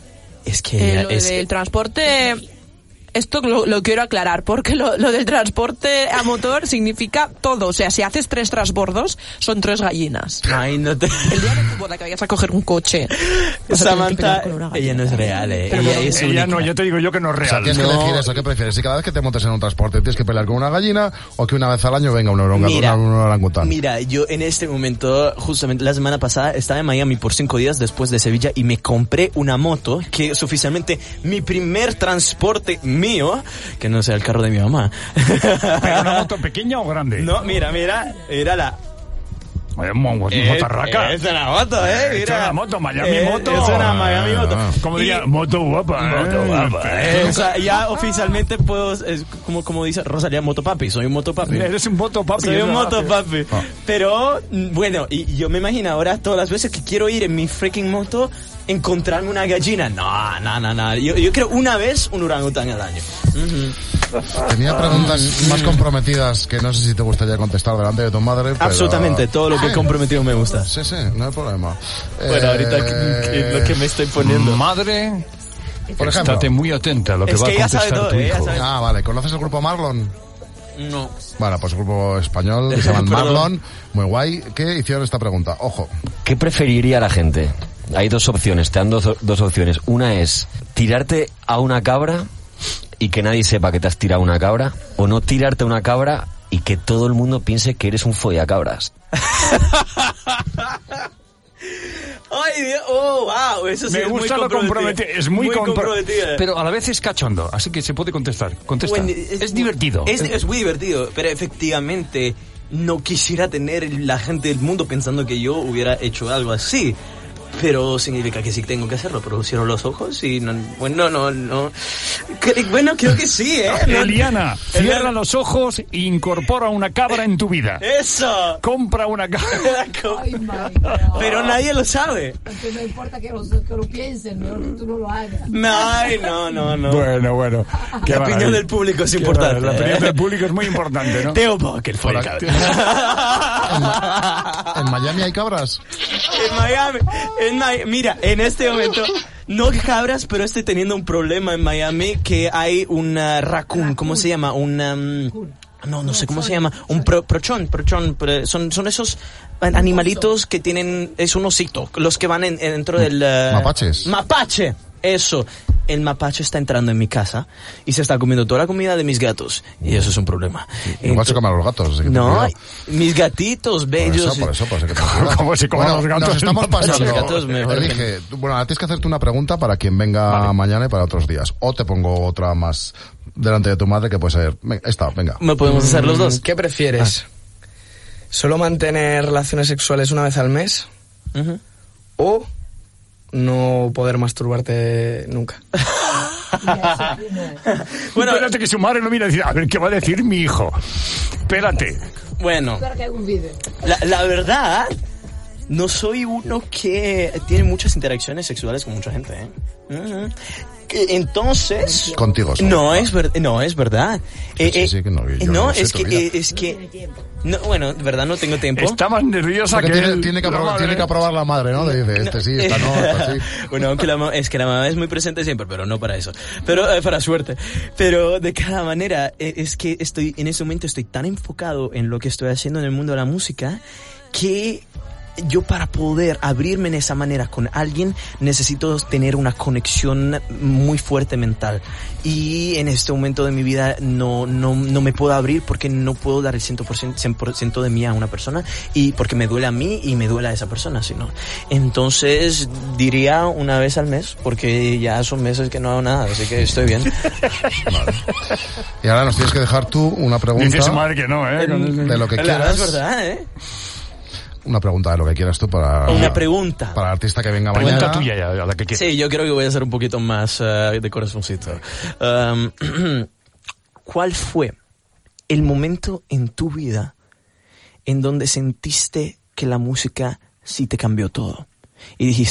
Speaker 5: Es que
Speaker 13: eh, lo
Speaker 5: es...
Speaker 13: del transporte, esto lo, lo quiero aclarar, porque lo, lo del transporte a motor significa todo. O sea, si haces tres transbordos, son tres gallinas.
Speaker 5: Ay, no te...
Speaker 13: El día de tu boda que vayas a coger un coche,
Speaker 5: Samantha, ella no es real, eh.
Speaker 4: Pero
Speaker 5: ella
Speaker 4: no,
Speaker 5: es
Speaker 4: ella
Speaker 5: única.
Speaker 4: no, yo te digo yo que no es
Speaker 6: O sea,
Speaker 4: real.
Speaker 6: tienes
Speaker 5: No.
Speaker 6: que elegir eso. ¿Qué prefieres? Si cada vez que te montes en un transporte tienes que pelear con una gallina o que una vez al año venga un orangután.
Speaker 5: Mira,
Speaker 6: un orangután.
Speaker 5: mira, yo en este momento, justamente la semana pasada, estaba en Miami por cinco días después de Sevilla y me compré una moto que es oficialmente mi primer transporte mío, que no sea el carro de mi mamá.
Speaker 4: ¿Pero una moto pequeña o grande?
Speaker 5: No, mira, mira, era la...
Speaker 4: Es motarraca.
Speaker 5: Es una moto, eh, mira.
Speaker 4: Es una moto, Miami
Speaker 5: Eh,
Speaker 4: moto.
Speaker 5: Es una Miami moto.
Speaker 4: Como
Speaker 5: Y-
Speaker 4: diría, moto guapa.
Speaker 5: Moto
Speaker 4: eh.
Speaker 5: guapa. Eh, o sea, ya oficialmente puedo, es como, como dice Rosalía, motopapi, soy un motopapi.
Speaker 4: Eres un motopapi.
Speaker 5: Soy
Speaker 4: es
Speaker 5: un
Speaker 4: verdad.
Speaker 5: motopapi.
Speaker 6: Ah.
Speaker 5: Pero, mm, bueno, y yo me imagino ahora todas las veces que quiero ir en mi freaking moto, encontrarme una gallina. No, no, no, no. Yo, yo creo una vez un orangután al año. Uh-huh.
Speaker 6: Tenía preguntas más comprometidas que no sé si te gustaría contestar delante de tu madre. Pero...
Speaker 5: Absolutamente, todo lo que he
Speaker 6: Sí.
Speaker 5: comprometido me gusta.
Speaker 6: Sí, sí, no hay problema.
Speaker 5: Bueno, ahorita que, que- lo que me estoy poniendo.
Speaker 4: Madre,
Speaker 6: Por ejemplo.
Speaker 4: estate muy atenta a lo que
Speaker 5: Es
Speaker 4: va
Speaker 5: que
Speaker 4: a
Speaker 5: ella sabe
Speaker 4: contestar
Speaker 5: todo,
Speaker 4: tu
Speaker 5: ella
Speaker 4: hijo.
Speaker 5: sabe-
Speaker 6: Ah, vale. ¿Conoces el grupo Marlon?
Speaker 5: No.
Speaker 6: Bueno, pues un grupo español que se llama
Speaker 5: Perdón.
Speaker 6: Marlon, muy guay, que hicieron esta pregunta. Ojo.
Speaker 14: ¿Qué preferiría la gente? Hay dos opciones, te dan dos, dos opciones. Una es tirarte a una cabra y que nadie sepa que te has tirado a una cabra, o no tirarte a una cabra y que todo el mundo piense que eres un follacabras.
Speaker 5: Ay, Dios, oh, wow, eso sí
Speaker 4: Me
Speaker 5: es muy
Speaker 4: gusta lo comprometido. Es muy, compro-
Speaker 5: comprometida.
Speaker 4: Pero a la vez es cachondo, así que se puede contestar. Contesta.
Speaker 5: Bueno,
Speaker 4: es, divertido.
Speaker 5: Es, es muy divertido, pero efectivamente no quisiera tener la gente del mundo pensando que yo hubiera hecho algo así. Pero significa que sí tengo que hacerlo, pero cierro los ojos y no, bueno, no, no. Que- Bueno, creo que sí, ¿eh? No-
Speaker 4: Eliana, cierra los ojos e incorpora una cabra en tu vida.
Speaker 5: ¡Eso!
Speaker 4: Compra una cabra.
Speaker 7: Ay, my God.
Speaker 5: Pero nadie lo sabe.
Speaker 7: Porque no importa que, los, que lo piensen, mejor que tú no lo hagas.
Speaker 5: Ay, no, no, no.
Speaker 4: Bueno, bueno. Qué
Speaker 5: La opinión
Speaker 4: maravilla.
Speaker 5: del público es
Speaker 4: Qué
Speaker 5: importante.
Speaker 4: maravilla. La opinión
Speaker 5: ¿eh?
Speaker 4: del público es muy importante, ¿no?
Speaker 5: Teo Bock, el
Speaker 6: Hola,
Speaker 5: folla.
Speaker 6: ¿En, Ma- ¿En Miami hay cabras?
Speaker 5: En Miami, en Mi- mira, en este momento, no cabras, pero estoy teniendo un problema en Miami que hay una raccoon, ¿cómo se llama? Una... mm, No, no sé cómo se llama. Un pro, prochón, prochón. Pero son, son esos animalitos que tienen... Es un osito. Los que van en, en- dentro del... uh,
Speaker 6: Mapaches.
Speaker 5: Mapache. Eso. El mapache está entrando en mi casa y se está comiendo toda la comida de mis gatos. Y eso es un problema.
Speaker 6: Igual se comen a los gatos. así que ten
Speaker 5: No,
Speaker 6: cuidado.
Speaker 5: mis gatitos
Speaker 6: Por
Speaker 5: bellos.
Speaker 6: eso, por eso, por eso que ten cuidado.
Speaker 4: ¿Cómo se comen
Speaker 6: Bueno,
Speaker 4: los gatos?
Speaker 6: Nos estamos pasando.
Speaker 5: Los gatos mejor.
Speaker 6: Elige. Bueno, ahora tienes que hacerte una pregunta para quien venga
Speaker 4: Vale.
Speaker 6: mañana y para otros días. O te pongo otra más delante de tu madre que puede ser. Venga, esta, venga.
Speaker 5: ¿Me podemos hacer los dos?
Speaker 15: ¿Qué prefieres? ¿Solo mantener relaciones sexuales una vez al mes?
Speaker 5: Ujú.
Speaker 15: ¿O no poder masturbarte nunca?
Speaker 4: Bueno, espérate que su madre lo mira y dice, a ver, ¿qué va a decir mi hijo? Espérate.
Speaker 5: Bueno,
Speaker 7: Espera que haga un vídeo.
Speaker 5: la, la verdad, no soy uno que tiene muchas interacciones sexuales con mucha gente, ¿eh? Uh-huh. Entonces...
Speaker 6: Contigo. ¿Sí?
Speaker 5: No, es ver, no, es verdad.
Speaker 6: Sí, sí, sí, que no, yo
Speaker 5: no,
Speaker 6: no
Speaker 5: es
Speaker 6: sé,
Speaker 5: que, es que... No, bueno, de verdad no tengo tiempo.
Speaker 4: Está más nerviosa
Speaker 6: Porque
Speaker 4: que
Speaker 6: tiene,
Speaker 4: él.
Speaker 6: tiene, que aprobar, tiene que aprobar la madre, ¿no? Le dice, este sí, esta no, esta sí.
Speaker 5: Bueno, aunque la, es que la mamá es muy presente siempre, pero no para eso. Pero, eh, para suerte. Pero de cada manera, eh, es que estoy, en este momento estoy tan enfocado en lo que estoy haciendo en el mundo de la música que yo, para poder abrirme en esa manera con alguien, necesito tener una conexión muy fuerte mental. Y en este momento de mi vida no, no, no me puedo abrir porque no puedo dar el cien por ciento, cien por ciento de mí a una persona, y porque me duele a mí y me duele a esa persona, sino. Entonces, diría una vez al mes, porque ya son meses que no hago nada, así que estoy bien.
Speaker 6: Vale. Y ahora nos tienes que dejar tú una pregunta.
Speaker 4: Dice su madre que no, ¿eh?
Speaker 6: De lo que
Speaker 5: La
Speaker 6: quieras.
Speaker 5: verdad es verdad, ¿eh?
Speaker 6: Una pregunta de lo que quieras tú para...
Speaker 5: Una pregunta.
Speaker 6: Para el artista que venga
Speaker 4: Pregunta
Speaker 6: mañana.
Speaker 4: tuya ya, a la que quieras.
Speaker 5: Sí, yo creo que voy a ser un poquito más uh, de corazoncito. Um, ¿Cuál fue el momento en tu vida en donde sentiste que la música sí te cambió todo? Y dijiste,